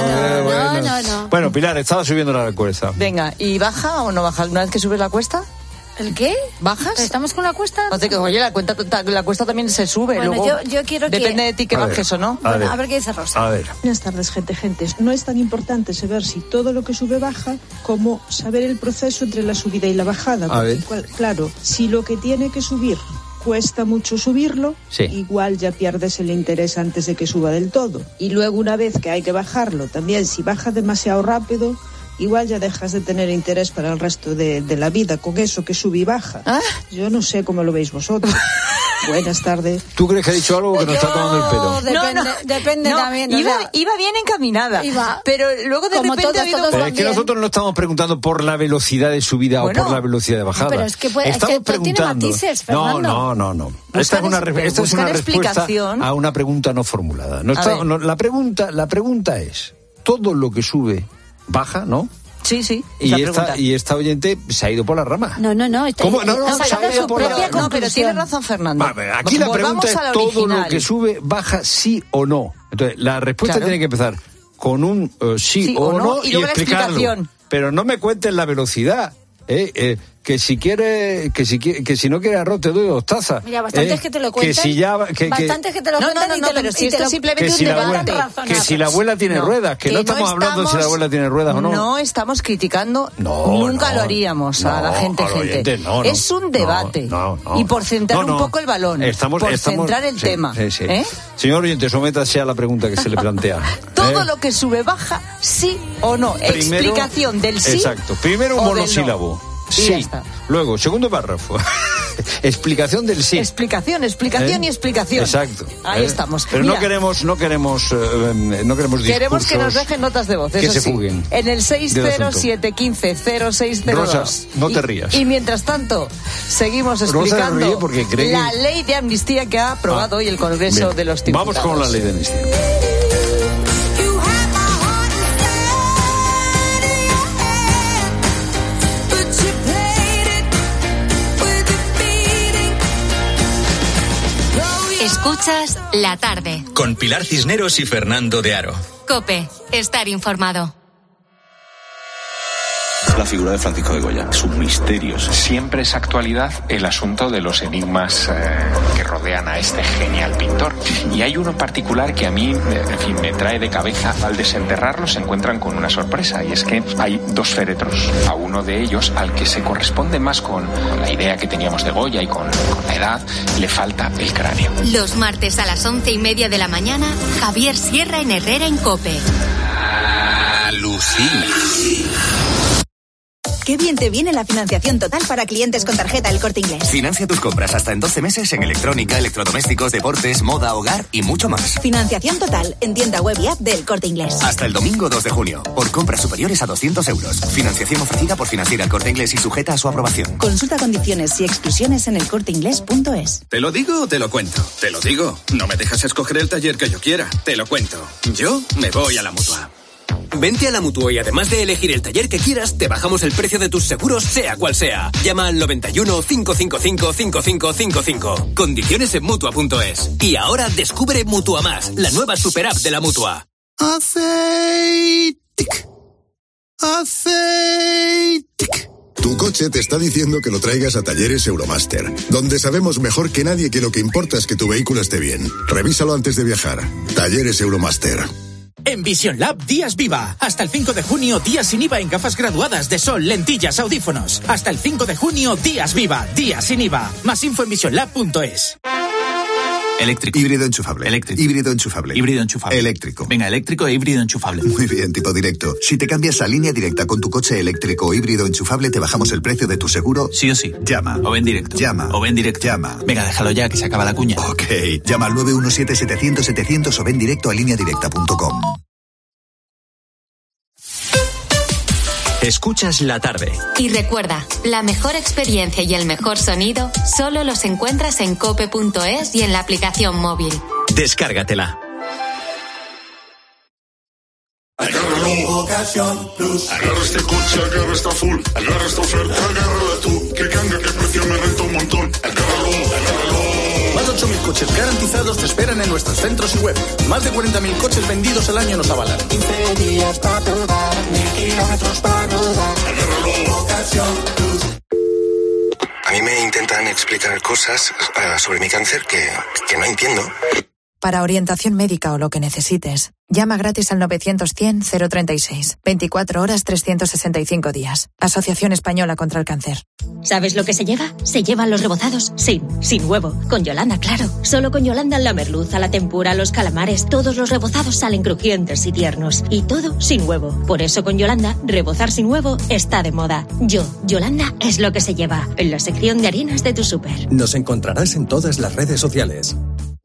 no. Bueno, Pilar, estaba subiendo la cuesta. Venga, ¿y baja o no baja? ¿Una vez que subes la cuesta? ¿El qué? ¿Bajas? ¿Estamos con la cuesta? No te digo, oye, la cuesta también se sube. Bueno, luego yo quiero que... depende de ti que A ver, bajes o no. a ver. A ver qué dice Rosa. A ver. Buenas tardes, gente. No es tan importante saber si todo lo que sube baja como saber el proceso entre la subida y la bajada. A ver. Claro, si lo que tiene que subir cuesta mucho subirlo, Sí. igual ya pierdes el interés antes de que suba del todo. Y luego, una vez que hay que bajarlo, también si baja demasiado rápido, igual ya dejas de tener interés para el resto de la vida con eso que sube y baja. Yo no sé cómo lo veis vosotros. Buenas tardes. ¿Tú crees que ha dicho algo que nos está tomando el pelo? Depende No, también. iba bien encaminada. Pero luego de Como repente ha todos habido... Pero es que nosotros no estamos preguntando por la velocidad de subida Bueno, o por la velocidad de bajada. pero es que puede- es estamos que todo tiene preguntando. matices, Fernando. No. Esta es una respuesta explicación. a una pregunta no formulada. La pregunta es, todo lo que sube baja, ¿no? Sí, Y esta oyente se ha ido por la rama. No. ¿Cómo? No, ha se ha sacado ido su por la propia rama. No, pero tiene conclusión. razón Fernando. Aquí la Volvamos pregunta es, a la ¿todo original. lo que sube baja sí o no? Entonces, la respuesta Claro. tiene que empezar con un sí o no y luego la explicarlo. explicación. Pero no me cuentes la velocidad. Que si no quiere arroz te doy 2 tazas. Mira, bastante es que te lo cuentan. Bastante es que te lo cuentan y te lo... pero si esto es simplemente que un si la debate. abuela, que si la abuela tiene ruedas, que no estamos hablando de si la abuela tiene ruedas o no. No estamos criticando, No, nunca no, lo haríamos a la no, gente. al oyente, no. Es un debate. No. Y por centrar un poco el balón, centrar el sí, tema. sí. Señor oyente, sométase a la pregunta que se le plantea. Todo lo que sube baja, sí o no. Primero, explicación del sí. Exacto. Primero un o del monosílabo. no. Y Sí. ya está. Luego, segundo párrafo. Explicación del sí. Explicación y explicación. Exacto. Ahí estamos. Pero Mira, no queremos discursos queremos que nos dejen notas de voz. que eso se sí. fuguen En el del asunto. 607150602. Rosa, no te rías. Y mientras tanto, seguimos Rosa se explicando ríe porque cree la que- ley de amnistía que ha aprobado hoy el Congreso Bien. de los Diputados. Vamos con la ley de amnistía. Escuchas La Tarde. Con Pilar Cisneros y Fernando de Aro. COPE. Estar informado. La figura de Francisco de Goya, sus misterios. Siempre es actualidad el asunto de los enigmas que rodean a este genial pintor. Y hay uno en particular que a mí, en fin, me trae de cabeza. Al desenterrarlo se encuentran con una sorpresa, y es que hay 2 féretros. A uno de ellos, al que se corresponde más con la idea que teníamos de Goya y con la edad, le falta el cráneo. Los martes a las 11:30 de la mañana, Javier Sierra en Herrera en COPE. Alucina. Qué bien te viene la financiación total para clientes con tarjeta El Corte Inglés. Financia tus compras hasta en 12 meses en electrónica, electrodomésticos, deportes, moda, hogar y mucho más. Financiación total en tienda web y app del Corte Inglés. Hasta el domingo 2 de junio. Por compras superiores a 200 euros. Financiación ofrecida por Financiera El Corte Inglés y sujeta a su aprobación. Consulta condiciones y exclusiones en elcorteinglés.es. ¿Te lo digo o te lo cuento? Te lo digo. No me dejas escoger el taller que yo quiera. Te lo cuento. Yo me voy a la Mutua. Vente a la Mutua y además de elegir el taller que quieras, te bajamos el precio de tus seguros, sea cual sea. Llama al 91 555 5555. Condiciones en Mutua.es. Y ahora descubre Mutua Más, la nueva super app de la Mutua. Aceitic. Tu coche te está diciendo que lo traigas a Talleres Euromaster, donde sabemos mejor que nadie que lo que importa es que tu vehículo esté bien. Revísalo antes de viajar. Talleres Euromaster. En Vision Lab, días viva. Hasta el 5 de junio, días sin IVA en gafas graduadas de sol, lentillas, audífonos. Hasta el 5 de junio, días viva, días sin IVA. Más info en visionlab.es. Eléctrico. Híbrido enchufable. Eléctrico. Híbrido enchufable. Híbrido enchufable. Eléctrico. Venga, eléctrico e híbrido enchufable. Muy bien, tipo directo. Si te cambias a Línea Directa con tu coche eléctrico o híbrido enchufable, te bajamos el precio de tu seguro. Sí o sí. Llama. O ven directo. Llama. O ven directo. Llama. Venga, déjalo ya, que se acaba la cuña. Ok. Llama al 917-700-700 o ven directo a lineadirecta.com. Escuchas la tarde. Y recuerda, la mejor experiencia y el mejor sonido solo los encuentras en cope.es y en la aplicación móvil. Descárgatela. Agárralo, Ocasión Plus. Agarra este coche, agarra esta full. Agarra esta oferta, agárrala tú. Que cambia, que precio me renta un montón. Agárralo. Más de 8.000 coches garantizados te esperan en nuestros centros y web. Más de 40.000 coches vendidos al año nos avalan. 15 días para probar, 1.000 kilómetros para rodar. Agárralo, Ocasión Plus. A mí me intentan explicar cosas sobre mi cáncer que no entiendo. Para orientación médica o lo que necesites, llama gratis al 900-100-036. 24 horas, 365 días. Asociación Española contra el Cáncer. ¿Sabes lo que se lleva? Se llevan los rebozados sin huevo. Con Yolanda, claro. Solo con Yolanda la merluza, la tempura, los calamares, todos los rebozados salen crujientes y tiernos. Y todo sin huevo. Por eso con Yolanda, rebozar sin huevo está de moda. Yolanda es lo que se lleva. En la sección de harinas de tu súper. Nos encontrarás en todas las redes sociales.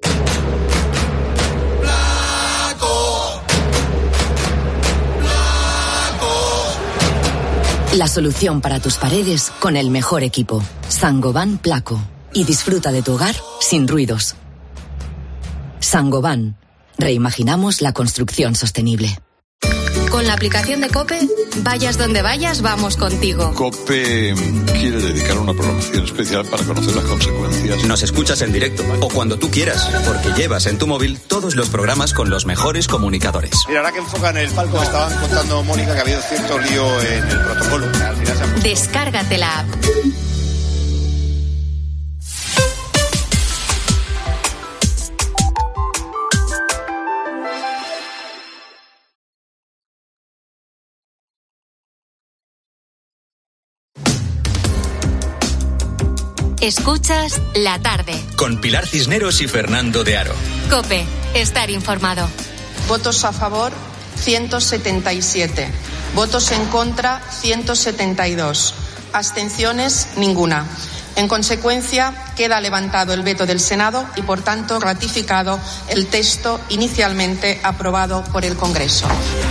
La solución para tus paredes con el mejor equipo. Saint-Gobain Placo. Y disfruta de tu hogar sin ruidos. Saint-Gobain. Reimaginamos la construcción sostenible. Con la aplicación de COPE, vayas donde vayas, vamos contigo. COPE quiere dedicar una programación especial para conocer las consecuencias. Nos escuchas en directo o cuando tú quieras, porque llevas en tu móvil todos los programas con los mejores comunicadores. Mira, ahora que enfocan el palco, estaban contando, Mónica, que ha habido cierto lío en el protocolo. Al final Descárgate la app. Escuchas La Tarde. Con Pilar Cisneros y Fernando de Aro. COPE. Estar informado. Votos a favor, 177. Votos en contra, 172. Abstenciones, ninguna. En consecuencia, queda levantado el veto del Senado y, por tanto, ratificado el texto inicialmente aprobado por el Congreso.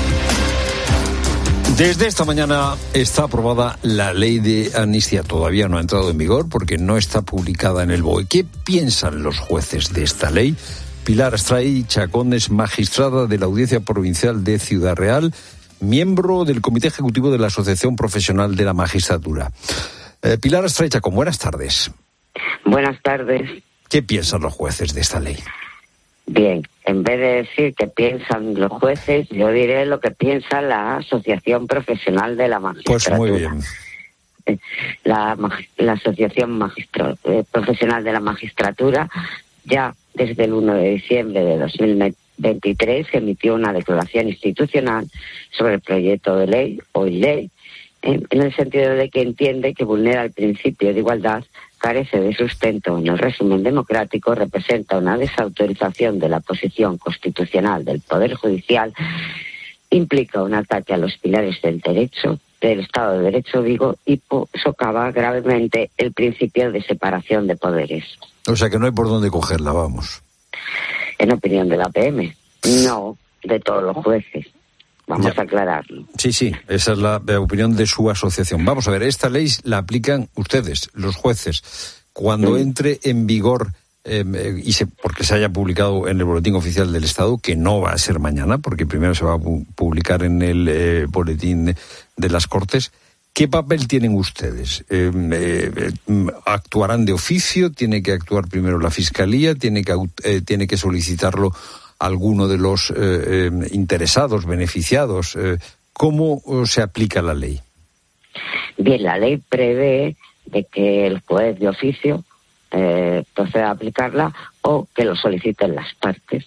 Desde esta mañana está aprobada la ley de amnistía. Todavía no ha entrado en vigor porque no está publicada en el BOE. ¿Qué piensan los jueces de esta ley? Pilar Astray Chacón es magistrada de la Audiencia Provincial de Ciudad Real, miembro del Comité Ejecutivo de la Asociación Profesional de la Magistratura. Pilar Astray Chacón, buenas tardes. Buenas tardes. ¿Qué piensan los jueces de esta ley? Bien, en vez de decir qué piensan los jueces, yo diré lo que piensa la Asociación Profesional de la Magistratura. Pues muy bien. La Asociación Profesional de la Magistratura ya desde el 1 de diciembre de 2023 emitió una declaración institucional sobre el proyecto de ley, hoy ley, en el sentido de que entiende que vulnera el principio de igualdad, carece de sustento en el régimen democrático, representa una desautorización de la posición constitucional del Poder Judicial, implica un ataque a los pilares del derecho, del Estado de Derecho, digo, y socava gravemente el principio de separación de poderes. O sea que no hay por dónde cogerla, vamos. En opinión de la PM, no de todos los jueces. Vamos a aclararlo. Sí, esa es la opinión de su asociación. Vamos a ver, esta ley la aplican ustedes, los jueces, cuando entre en vigor porque se haya publicado en el Boletín Oficial del Estado, que no va a ser mañana, porque primero se va a publicar en el Boletín de las Cortes. ¿Qué papel tienen ustedes? ¿Actuarán de oficio? ¿Tiene que actuar primero la Fiscalía? ¿Tiene que solicitarlo alguno de los interesados, beneficiados? ¿Cómo se aplica la ley? Bien, la ley prevé de que el juez de oficio proceda a aplicarla o que lo soliciten las partes.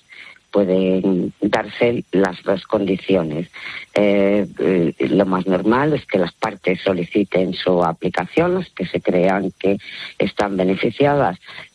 pueden darse las dos condiciones. Lo más normal es que las partes soliciten su aplicación, los que se crean que están beneficiadas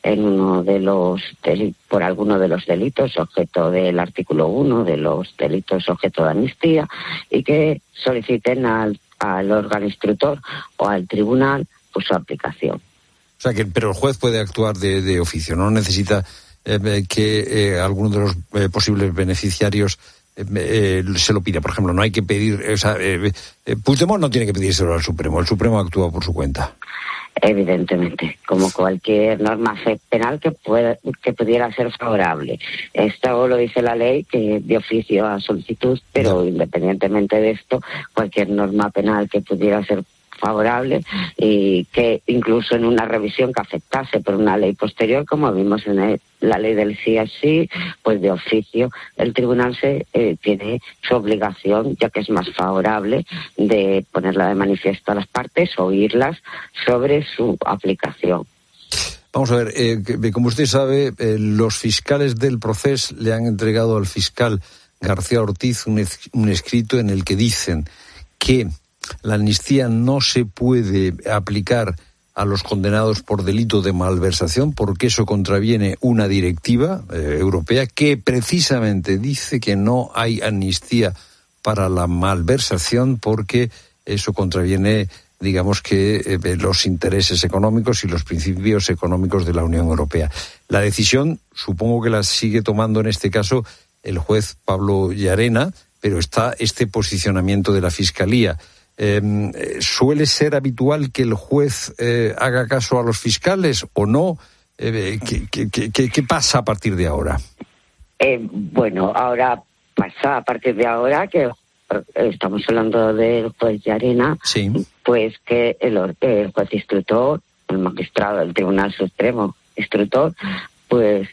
por alguno de los delitos objeto del artículo 1 de los delitos objeto de amnistía, y que soliciten al órgano instructor o al tribunal su aplicación. O sea pero el juez puede actuar de oficio, no necesita que alguno de los posibles beneficiarios se lo pida. Por ejemplo, no hay que pedir... Puigdemont no tiene que pedírselo al Supremo, el Supremo actúa por su cuenta. Evidentemente, como cualquier norma penal que pudiera ser favorable. Esto lo dice la ley, que de oficio a solicitud, pero independientemente de esto, cualquier norma penal que pudiera ser favorable y que incluso en una revisión que afectase por una ley posterior, como vimos en la ley del sí a sí, pues de oficio el tribunal tiene su obligación, ya que es más favorable, de ponerla de manifiesto a las partes, oírlas sobre su aplicación. Vamos a ver, como usted sabe, los fiscales del Procés le han entregado al fiscal García Ortiz un escrito en el que dicen que la amnistía no se puede aplicar a los condenados por delito de malversación porque eso contraviene una directiva europea que precisamente dice que no hay amnistía para la malversación porque eso contraviene, digamos que, los intereses económicos y los principios económicos de la Unión Europea. La decisión, supongo que la sigue tomando en este caso el juez Pablo Llarena, pero está este posicionamiento de la Fiscalía. ¿Suele ser habitual que el juez haga caso a los fiscales o no? ¿Qué pasa a partir de ahora? Bueno, ahora pasa a partir de ahora que estamos hablando del juez Llarena, sí. Pues que el juez instructor, el magistrado del Tribunal Supremo instructor, pues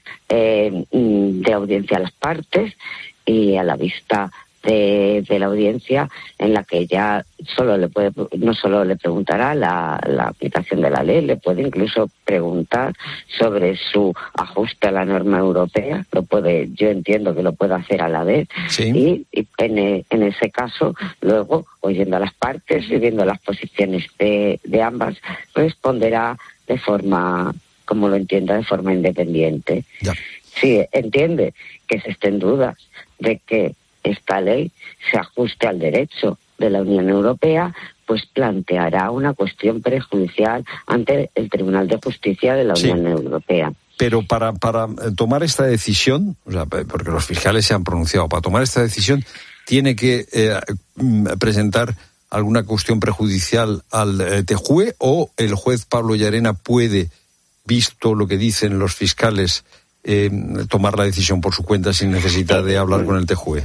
de audiencia a las partes y a la vista de la audiencia, en la que ya no solo le preguntará la aplicación de la ley, le puede incluso preguntar sobre su ajuste a la norma europea. Yo entiendo que lo puede hacer a la vez, sí. Y en ese caso, luego, oyendo a las partes y viendo las posiciones de ambas, responderá de forma, como lo entienda, de forma independiente. Ya. Si entiende que se esté en dudas de que esta ley se ajuste al derecho de la Unión Europea, pues planteará una cuestión prejudicial ante el Tribunal de Justicia de la Unión Europea. Pero para tomar esta decisión, o sea, porque los fiscales se han pronunciado, para tomar esta decisión tiene que presentar alguna cuestión prejudicial al TJUE, o el juez Pablo Llarena puede, visto lo que dicen los fiscales, tomar la decisión por su cuenta sin necesidad de hablar con el TJUE.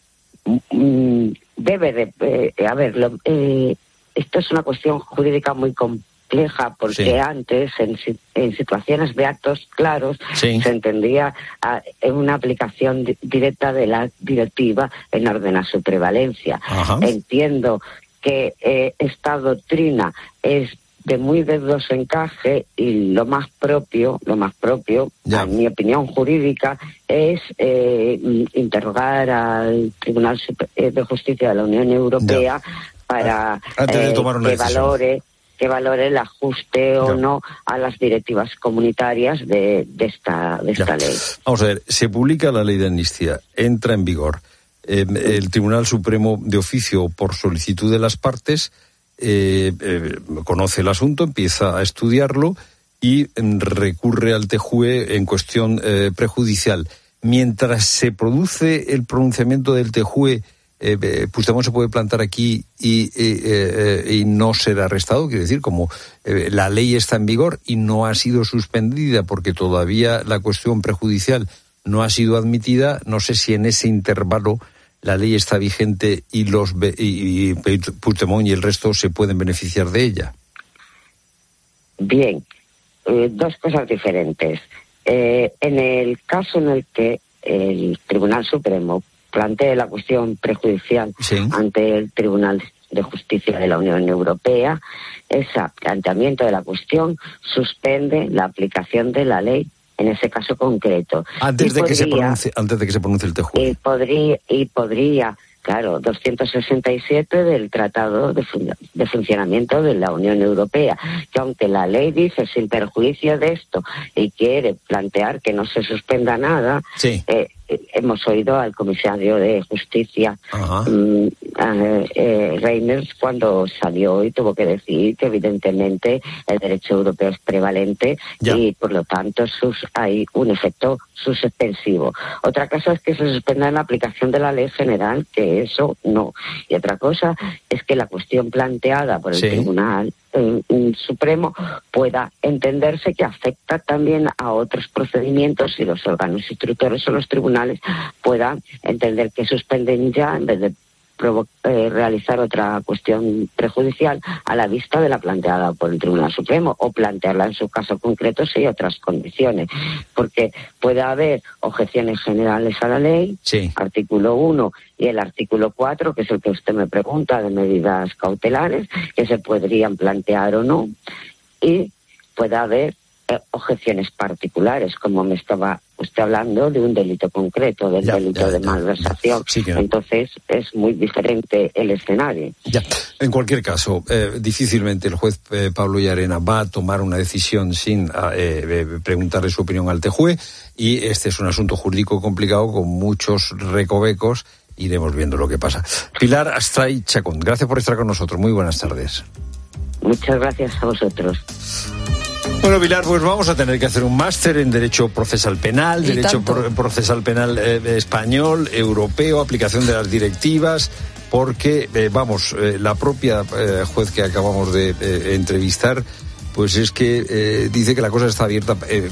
Esto es una cuestión jurídica muy compleja porque antes, en situaciones de actos claros, se entendía una aplicación directa de la directiva en orden a su prevalencia. Ajá. Entiendo que esta doctrina es de dudoso encaje y lo más propio, en mi opinión jurídica, es interrogar al Tribunal de Justicia de la Unión Europea para que valore el ajuste o no a las directivas comunitarias de esta ley. Vamos a ver, se publica la ley de amnistía, entra en vigor. El Tribunal Supremo, de oficio por solicitud de las partes, conoce el asunto, empieza a estudiarlo y recurre al TJUE en cuestión prejudicial. Mientras se produce el pronunciamiento del TJUE, Puigdemont se puede plantar aquí y no ser arrestado. Quiere decir, como la ley está en vigor y no ha sido suspendida porque todavía la cuestión prejudicial no ha sido admitida, no sé si en ese intervalo la ley está vigente y Puigdemont y el resto se pueden beneficiar de ella. Bien, dos cosas diferentes. En el caso en el que el Tribunal Supremo plantee la cuestión prejudicial ante el Tribunal de Justicia de la Unión Europea, ese planteamiento de la cuestión suspende la aplicación de la ley en ese caso concreto. Antes de que se pronuncie el TJUE. Y podría, claro, 267 del Tratado de Funcionamiento de la Unión Europea, que aunque la ley dice sin perjuicio de esto y quiere plantear que no se suspenda nada, sí. Hemos oído al comisario de Justicia, Reyners, cuando salió y tuvo que decir que evidentemente el derecho europeo es prevalente y por lo tanto hay un efecto suspensivo. Otra cosa es que se suspenda en la aplicación de la ley general, que eso no. Y otra cosa es que la cuestión planteada por el Tribunal Supremo pueda entenderse que afecta también a otros procedimientos y los órganos instructores o los tribunales puedan entender que suspenden ya en vez de realizar otra cuestión prejudicial a la vista de la planteada por el Tribunal Supremo, o plantearla en su caso concreto si hay otras condiciones, porque puede haber objeciones generales a la ley, artículo 1 y el artículo 4, que es el que usted me pregunta, de medidas cautelares, que se podrían plantear o no, y puede haber objeciones particulares, como me estaba usted hablando de un delito concreto, del delito de malversación. Entonces es muy diferente el escenario. En cualquier caso, difícilmente el juez Pablo Llarena va a tomar una decisión sin preguntarle su opinión al TJUE, y este es un asunto jurídico complicado con muchos recovecos. Iremos viendo lo que pasa. Pilar Astray Chacón, gracias por estar con nosotros. Muy buenas tardes. Muchas gracias a vosotros. Bueno, Pilar, pues vamos a tener que hacer un máster en Derecho Procesal Penal, Derecho Procesal Penal español, europeo, aplicación de las directivas, porque, la propia juez que acabamos de entrevistar, pues es que dice que la cosa está abierta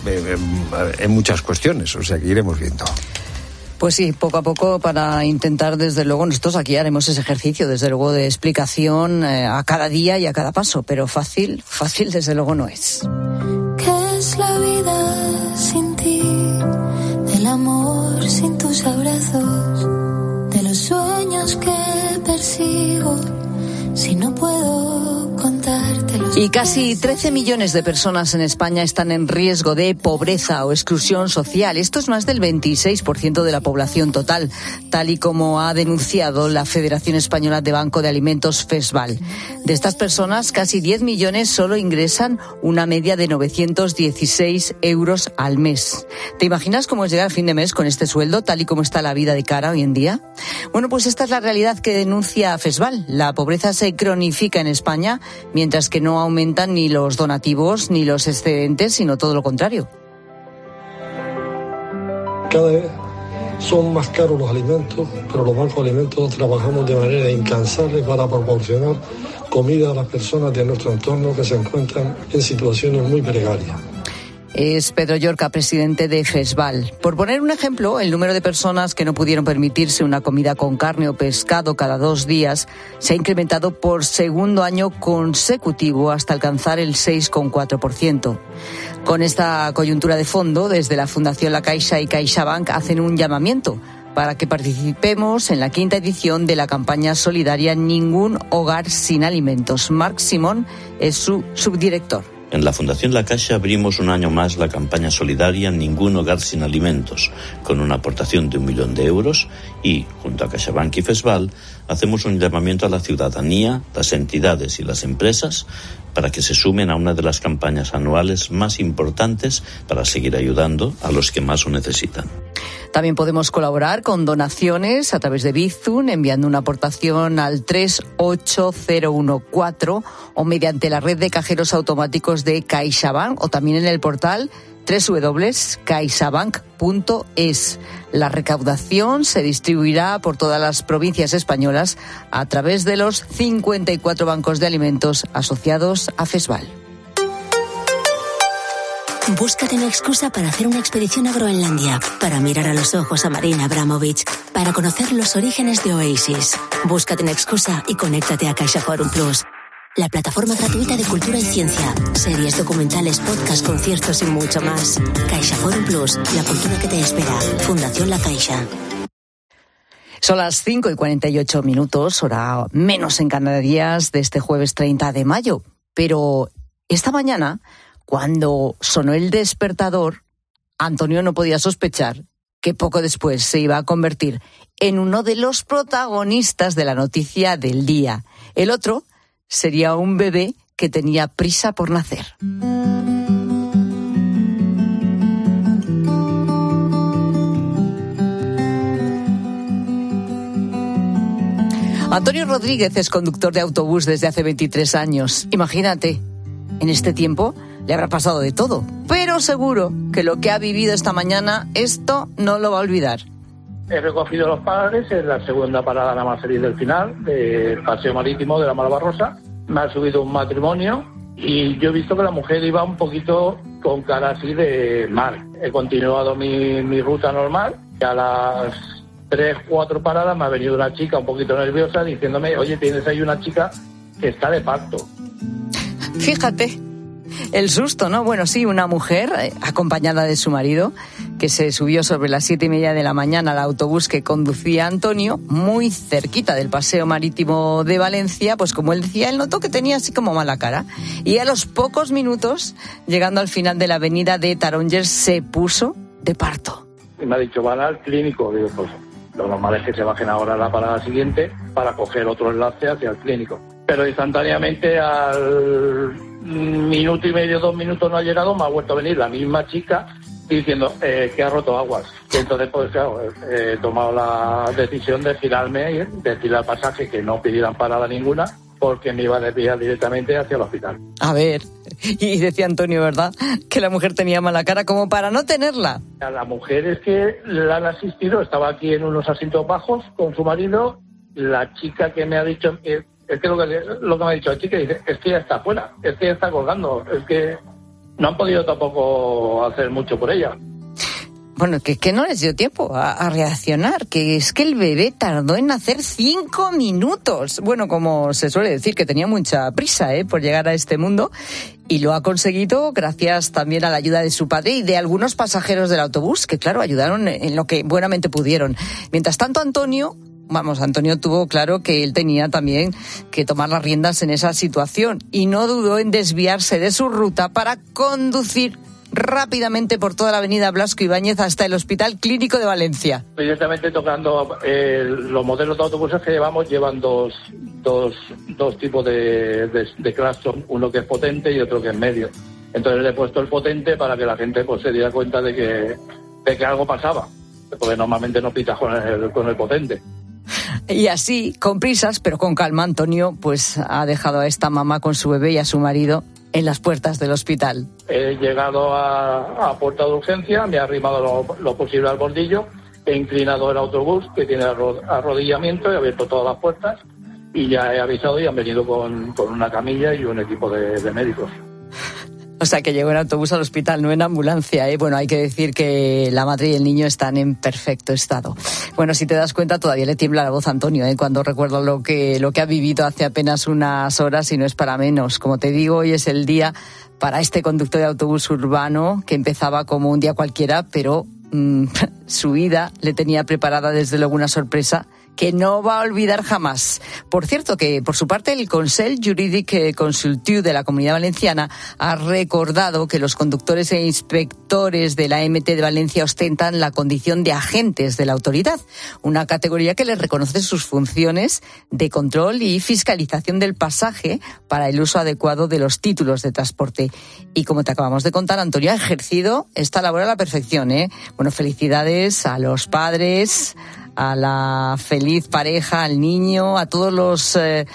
en muchas cuestiones, o sea que iremos viendo. Pues sí, poco a poco, para intentar, desde luego, nosotros aquí haremos ese ejercicio, desde luego, de explicación a cada día y a cada paso, pero fácil, desde luego no es. ¿Qué es la vida sin ti? Del amor sin tus abrazos, de los sueños que persigo, si no puedo contártelos. Y casi 13 millones de personas en España están en riesgo de pobreza o exclusión social. Esto es más del 26% de la población total, tal y como ha denunciado la Federación Española de Banco de Alimentos, FESVAL. De estas personas, casi 10 millones solo ingresan una media de 916 euros al mes. ¿Te imaginas cómo es llegar a fin de mes con este sueldo, tal y como está la vida de cara hoy en día? Bueno, pues esta es la realidad que denuncia FESVAL. La pobreza se cronifica en España, mientras que no aumentan ni los donativos ni los excedentes, sino todo lo contrario. Cada vez son más caros los alimentos, pero los bancos de alimentos trabajamos de manera incansable para proporcionar comida a las personas de nuestro entorno que se encuentran en situaciones muy precarias. Es Pedro Llorca, presidente de FESVAL. Por poner un ejemplo, el número de personas que no pudieron permitirse una comida con carne o pescado cada 2 días se ha incrementado por segundo año consecutivo hasta alcanzar el 6,4%. Con esta coyuntura de fondo, desde la Fundación La Caixa y CaixaBank hacen un llamamiento para que participemos en la 5ª edición de la campaña solidaria Ningún Hogar Sin Alimentos. Marc Simón es su subdirector. En la Fundación La Caixa abrimos un año más la campaña solidaria Ningún Hogar Sin Alimentos, con una aportación de 1 millón de euros, y, junto a CaixaBank y FESVAL, hacemos un llamamiento a la ciudadanía, las entidades y las empresas para que se sumen a una de las campañas anuales más importantes para seguir ayudando a los que más lo necesitan. También podemos colaborar con donaciones a través de Bizum, enviando una aportación al 38014 o mediante la red de cajeros automáticos de CaixaBank, o también en el portal www.caixabank.es. La recaudación se distribuirá por todas las provincias españolas a través de los 54 bancos de alimentos asociados a FESVAL. Búscate una excusa para hacer una expedición a Groenlandia, para mirar a los ojos a Marina Abramovich, para conocer los orígenes de Oasis. Búscate una excusa y conéctate a CaixaForum Plus, la plataforma gratuita de cultura y ciencia, series, documentales, podcasts, conciertos y mucho más. CaixaForum Plus, la cultura que te espera. Fundación La Caixa. Son las 5:48, hora menos en Canarias, de este jueves 30 de mayo. Pero esta mañana, cuando sonó el despertador, Antonio no podía sospechar que poco después se iba a convertir en uno de los protagonistas de la noticia del día. El otro sería un bebé que tenía prisa por nacer. Antonio Rodríguez es conductor de autobús desde hace 23 años. Imagínate, en este tiempo le habrá pasado de todo, pero seguro que lo que ha vivido esta mañana, esto no lo va a olvidar. He recogido a los padres en la segunda parada nada más salir del final, del paseo marítimo de la Malvarrosa. Me ha subido un matrimonio y yo he visto que la mujer iba un poquito con cara así de mal. He continuado mi ruta normal y a las 3-4 paradas me ha venido una chica un poquito nerviosa diciéndome: oye, tienes ahí una chica que está de parto. Fíjate, el susto, ¿no? Bueno, sí, una mujer acompañada de su marido que se subió sobre las 7:30 de la mañana al autobús que conducía Antonio, muy cerquita del paseo marítimo de Valencia. Pues como él decía, él notó que tenía así como mala cara. Y a los pocos minutos, llegando al final de la avenida de Tarongers, se puso de parto. Y me ha dicho: van al clínico. Digo, pues lo normal es que se bajen ahora a la parada siguiente para coger otro enlace hacia el clínico. Pero instantáneamente, al minuto y medio, 2 minutos no ha llegado, me ha vuelto a venir la misma chica diciendo que ha roto aguas. Y entonces, pues claro, he tomado la decisión de girarme y decirle al pasaje que no pidieran parada ninguna, porque me iba a desviar directamente hacia el hospital. A ver, y decía Antonio, ¿verdad?, que la mujer tenía mala cara como para no tenerla. A la mujer es que la han asistido, estaba aquí en unos asientos bajos con su marido. La chica que me ha dicho, es que lo que me ha dicho la chica, dice, es que ya está afuera, es que ya está colgando, es que no han podido tampoco hacer mucho por ella. Bueno, que no les dio tiempo a reaccionar, que es que el bebé tardó en nacer 5 minutos. Bueno, como se suele decir, que tenía mucha prisa por llegar a este mundo, y lo ha conseguido gracias también a la ayuda de su padre y de algunos pasajeros del autobús, que claro, ayudaron en lo que buenamente pudieron. Mientras tanto, Antonio tuvo claro que él tenía también que tomar las riendas en esa situación y no dudó en desviarse de su ruta para conducir rápidamente por toda la avenida Blasco Ibáñez hasta el Hospital Clínico de Valencia. Directamente tocando los modelos de autobuses que llevan dos tipos de claxon, uno que es potente y otro que es medio. Entonces le he puesto el potente para que la gente pues se diera cuenta de que algo pasaba, porque normalmente no pitas con el potente. Y así, con prisas, pero con calma, Antonio pues ha dejado a esta mamá con su bebé y a su marido en las puertas del hospital. He llegado a puerta de urgencia, me he arrimado lo posible al bordillo, he inclinado el autobús, que tiene arrodillamiento, he abierto todas las puertas y ya he avisado y han venido con una camilla y un equipo de médicos. O sea, que llegó en autobús al hospital, no en ambulancia, ¿eh? Bueno, hay que decir que la madre y el niño están en perfecto estado. Bueno, si te das cuenta, todavía le tiembla la voz a Antonio, cuando recuerdo lo que ha vivido hace apenas unas horas, y no es para menos. Como te digo, hoy es el día para este conductor de autobús urbano, que empezaba como un día cualquiera, pero su vida le tenía preparada desde luego una sorpresa que no va a olvidar jamás. Por cierto, que por su parte el Consell Jurídic Consultiu de la Comunidad Valenciana ha recordado que los conductores e inspectores de la MT de Valencia ostentan la condición de agentes de la autoridad, una categoría que les reconoce sus funciones de control y fiscalización del pasaje para el uso adecuado de los títulos de transporte. Y como te acabamos de contar, Antonio ha ejercido esta labor a la perfección, Bueno, felicidades a los padres, a la feliz pareja, al niño, a todos los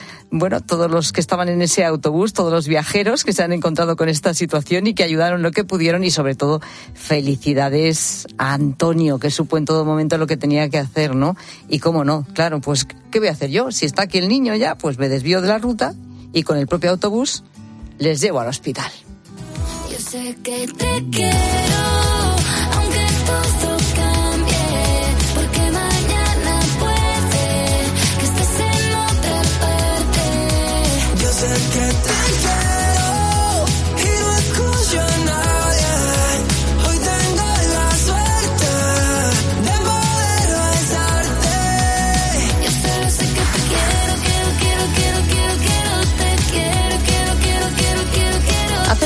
que estaban en ese autobús, todos los viajeros que se han encontrado con esta situación y que ayudaron lo que pudieron, y sobre todo felicidades a Antonio, que supo en todo momento lo que tenía que hacer, ¿no? Y cómo no, claro, pues ¿qué voy a hacer yo? Si está aquí el niño ya, pues me desvío de la ruta y con el propio autobús les llevo al hospital. Yo sé que te quiero, aunque todo cambie, porque mañana puede que estés en otra parte. Yo sé que te quiero y no escucho a nadie. Hoy tengo la suerte de poder besarte. Yo solo sé que te quiero, te quiero. Hace frío aquí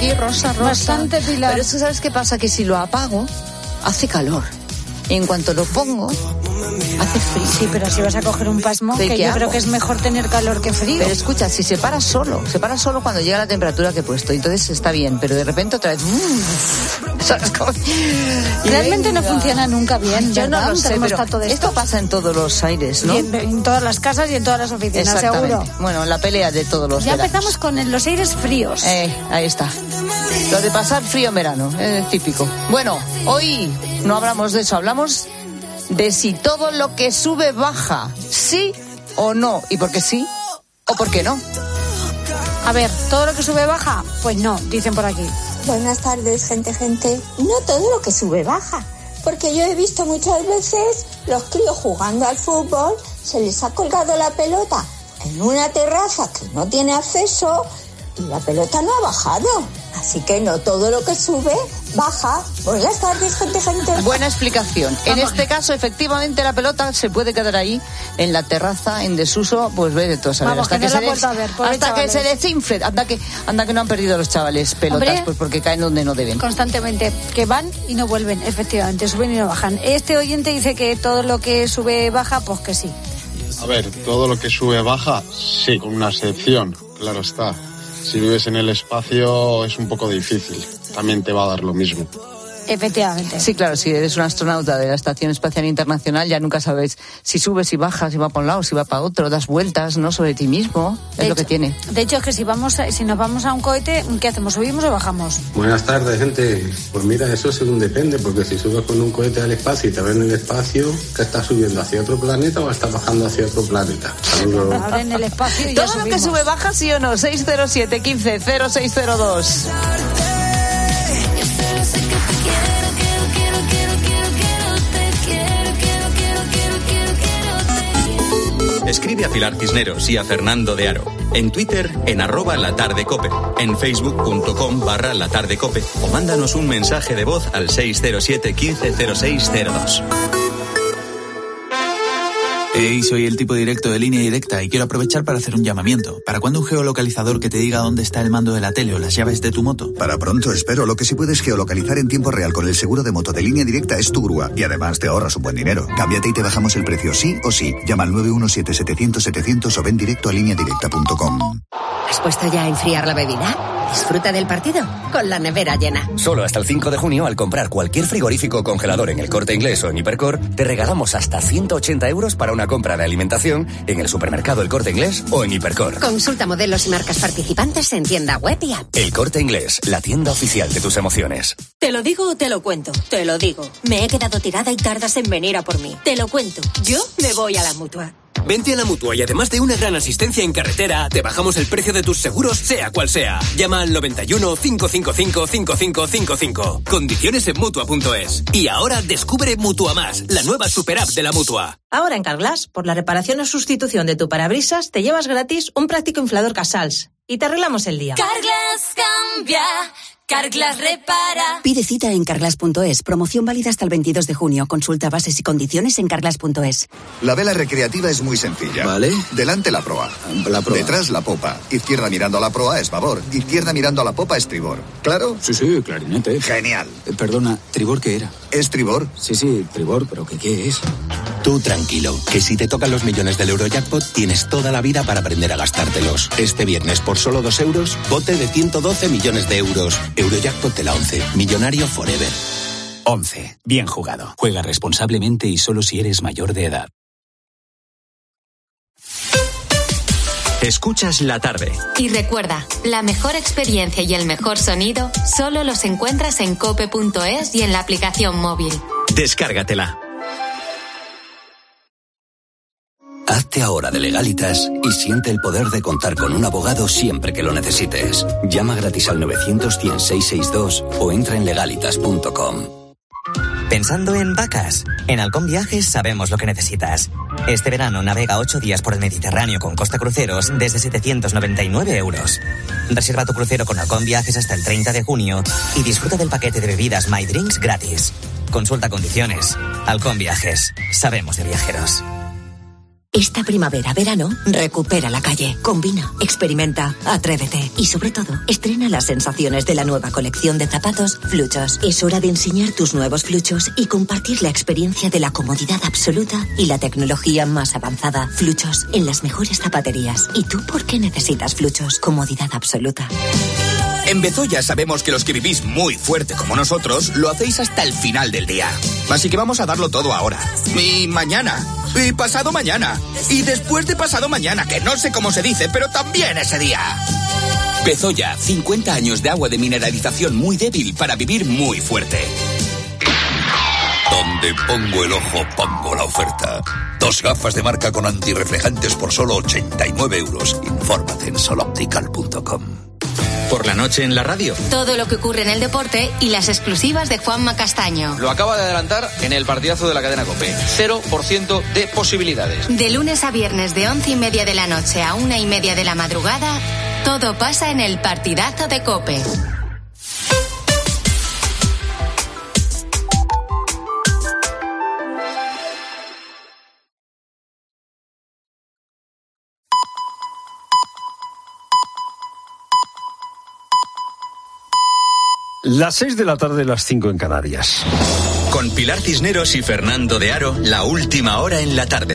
aquí, rosa. Bastante, Pilar. Pero eso, ¿sabes qué pasa? Que si lo apago, hace calor. Y en cuanto lo pongo, hace frío. Sí, pero si vas a coger un pasmo, que yo creo que es mejor tener calor que frío. Pero escucha, si se para solo cuando llega la temperatura que he puesto, entonces está bien, pero de repente otra vez... ¿sabes cómo? Realmente no funciona nunca bien. Yo no lo sé, pero esto pasa en todos los aires, ¿no? Y en todas las casas y en todas las oficinas, seguro. Bueno, la pelea de todos los veranos. Empezamos con los aires fríos. Ahí está. Lo de pasar frío en verano, típico. Bueno, hoy no hablamos de eso, hablamos de si todo lo que sube baja, sí o no, y por qué sí o por qué no. A ver, ¿todo lo que sube baja? Pues no, dicen por aquí. Buenas tardes, gente. No todo lo que sube baja, porque yo he visto muchas veces los críos jugando al fútbol, se les ha colgado la pelota en una terraza que no tiene acceso y la pelota no ha bajado. Así que no todo lo que sube baja. Buenas tardes, gente. Buena explicación. En este caso, efectivamente, la pelota se puede quedar ahí en la terraza, en desuso, pues ve de todo saber. Vamos, hasta que se desinfle. Anda que no han perdido los chavales pelotas. Hombre, pues porque caen donde no deben. Constantemente, que van y no vuelven, efectivamente, suben y no bajan. Este oyente dice que todo lo que sube baja, pues que sí. A ver, todo lo que sube baja, sí, con una excepción, claro está. Si vives en el espacio es un poco difícil, también te va a dar lo mismo. Efectivamente. Sí, claro, si eres un astronauta de la Estación Espacial Internacional ya nunca sabes si subes, si bajas, si va para un lado, si va para otro, das vueltas, ¿no? Sobre ti mismo, es lo que tiene. De hecho, es que si nos vamos a un cohete, ¿qué hacemos? ¿Subimos o bajamos? Buenas tardes, gente. Pues mira, eso según depende, porque si subes con un cohete al espacio y te ven en el espacio, ¿qué estás subiendo? ¿Hacia otro planeta o estás bajando hacia otro planeta? Saludos. Ahora en el espacio ya todo lo que sube baja, sí o no. 607 15 0602. Escribe a Pilar Cisneros y a Fernando de Aro. En Twitter, en @latardecope. En facebook.com/latardecope. O mándanos un mensaje de voz al 607 15 0602. Hey, soy el tipo directo de Línea Directa y quiero aprovechar para hacer un llamamiento. ¿Para cuándo un geolocalizador que te diga dónde está el mando de la tele o las llaves de tu moto? Para pronto, espero. Lo que sí puedes geolocalizar en tiempo real con el seguro de moto de Línea Directa es tu grúa. Y además te ahorras un buen dinero. Cámbiate y te bajamos el precio sí o sí. Llama al 917-700-700 o ven directo a lineadirecta.com. ¿Has puesto ya a enfriar la bebida? Disfruta del partido con la nevera llena. Solo hasta el 5 de junio, al comprar cualquier frigorífico o congelador en El Corte Inglés o en Hipercor, te regalamos hasta 180 euros para una compra de alimentación en el supermercado El Corte Inglés o en Hipercor. Consulta modelos y marcas participantes en tienda web y app. El Corte Inglés, la tienda oficial de tus emociones. ¿Te lo digo o te lo cuento? Te lo digo. Me he quedado tirada y tardas en venir a por mí. Te lo cuento. Yo me voy a la Mutua. Vente a la Mutua y además de una gran asistencia en carretera, te bajamos el precio de tus seguros, sea cual sea. Llama al 91 555 5555. Condiciones en Mutua.es. Y ahora descubre Mutua Más, la nueva super app de la Mutua. Ahora en Carglass, por la reparación o sustitución de tu parabrisas, te llevas gratis un práctico inflador Casals. Y te arreglamos el día. Carglass cambia. Carglass repara. Pide cita en Carglass.es. Promoción válida hasta el 22 de junio. Consulta bases y condiciones en Carglass.es. La vela recreativa es muy sencilla. Vale. Delante la proa. Detrás la popa. Izquierda mirando a la proa, esbabor. Izquierda mirando a la popa, estribor. ¿Claro? Sí, clarinete. Genial. Perdona, ¿tribor qué era? ¿Es tribor? Sí, tribor, pero ¿qué es? Tú tranquilo, que si te tocan los millones del Eurojackpot, tienes toda la vida para aprender a gastártelos. Este viernes, por solo 2 euros, bote de 112 millones de euros. Eurojackpot de la 11. Millonario forever. 11. Bien jugado. Juega responsablemente y solo si eres mayor de edad. Escuchas la tarde. Y recuerda, la mejor experiencia y el mejor sonido solo los encuentras en cope.es y en la aplicación móvil. Descárgatela. Hazte ahora de Legalitas y siente el poder de contar con un abogado siempre que lo necesites. Llama gratis al 900-100-662 o entra en legalitas.com. ¿Pensando en vacas? En Halcón Viajes sabemos lo que necesitas. Este verano navega 8 días por el Mediterráneo con Costa Cruceros desde 799 euros. Reserva tu crucero con Halcón Viajes hasta el 30 de junio y disfruta del paquete de bebidas My Drinks gratis. Consulta condiciones. Halcón Viajes. Sabemos de viajeros. Esta primavera-verano, recupera la calle, combina, experimenta, atrévete y sobre todo, estrena las sensaciones de la nueva colección de zapatos Fluchos. Es hora de enseñar tus nuevos Fluchos y compartir la experiencia de la comodidad absoluta y la tecnología más avanzada. Fluchos, en las mejores zapaterías. ¿Y tú por qué necesitas Fluchos? Comodidad absoluta. En Bezoya sabemos que los que vivís muy fuerte como nosotros lo hacéis hasta el final del día. Así que vamos a darlo todo ahora. Y mañana. Y pasado mañana. Y después de pasado mañana, que no sé cómo se dice, pero también ese día. Bezoya, 50 años de agua de mineralización muy débil para vivir muy fuerte. Donde pongo el ojo, pongo la oferta. 2 gafas de marca con antirreflejantes por solo 89 euros. Infórmate en soloptical.com. Por la noche en la radio. Todo lo que ocurre en el deporte y las exclusivas de Juanma Castaño. Lo acaba de adelantar en el partidazo de la cadena COPE. 0% de posibilidades. De lunes a viernes de 11:30 de la noche a 1:30 de la madrugada, todo pasa en el partidazo de COPE. Las 6 de la tarde, las 5 en Canarias. Con Pilar Cisneros y Fernando de Aro, la última hora en la tarde.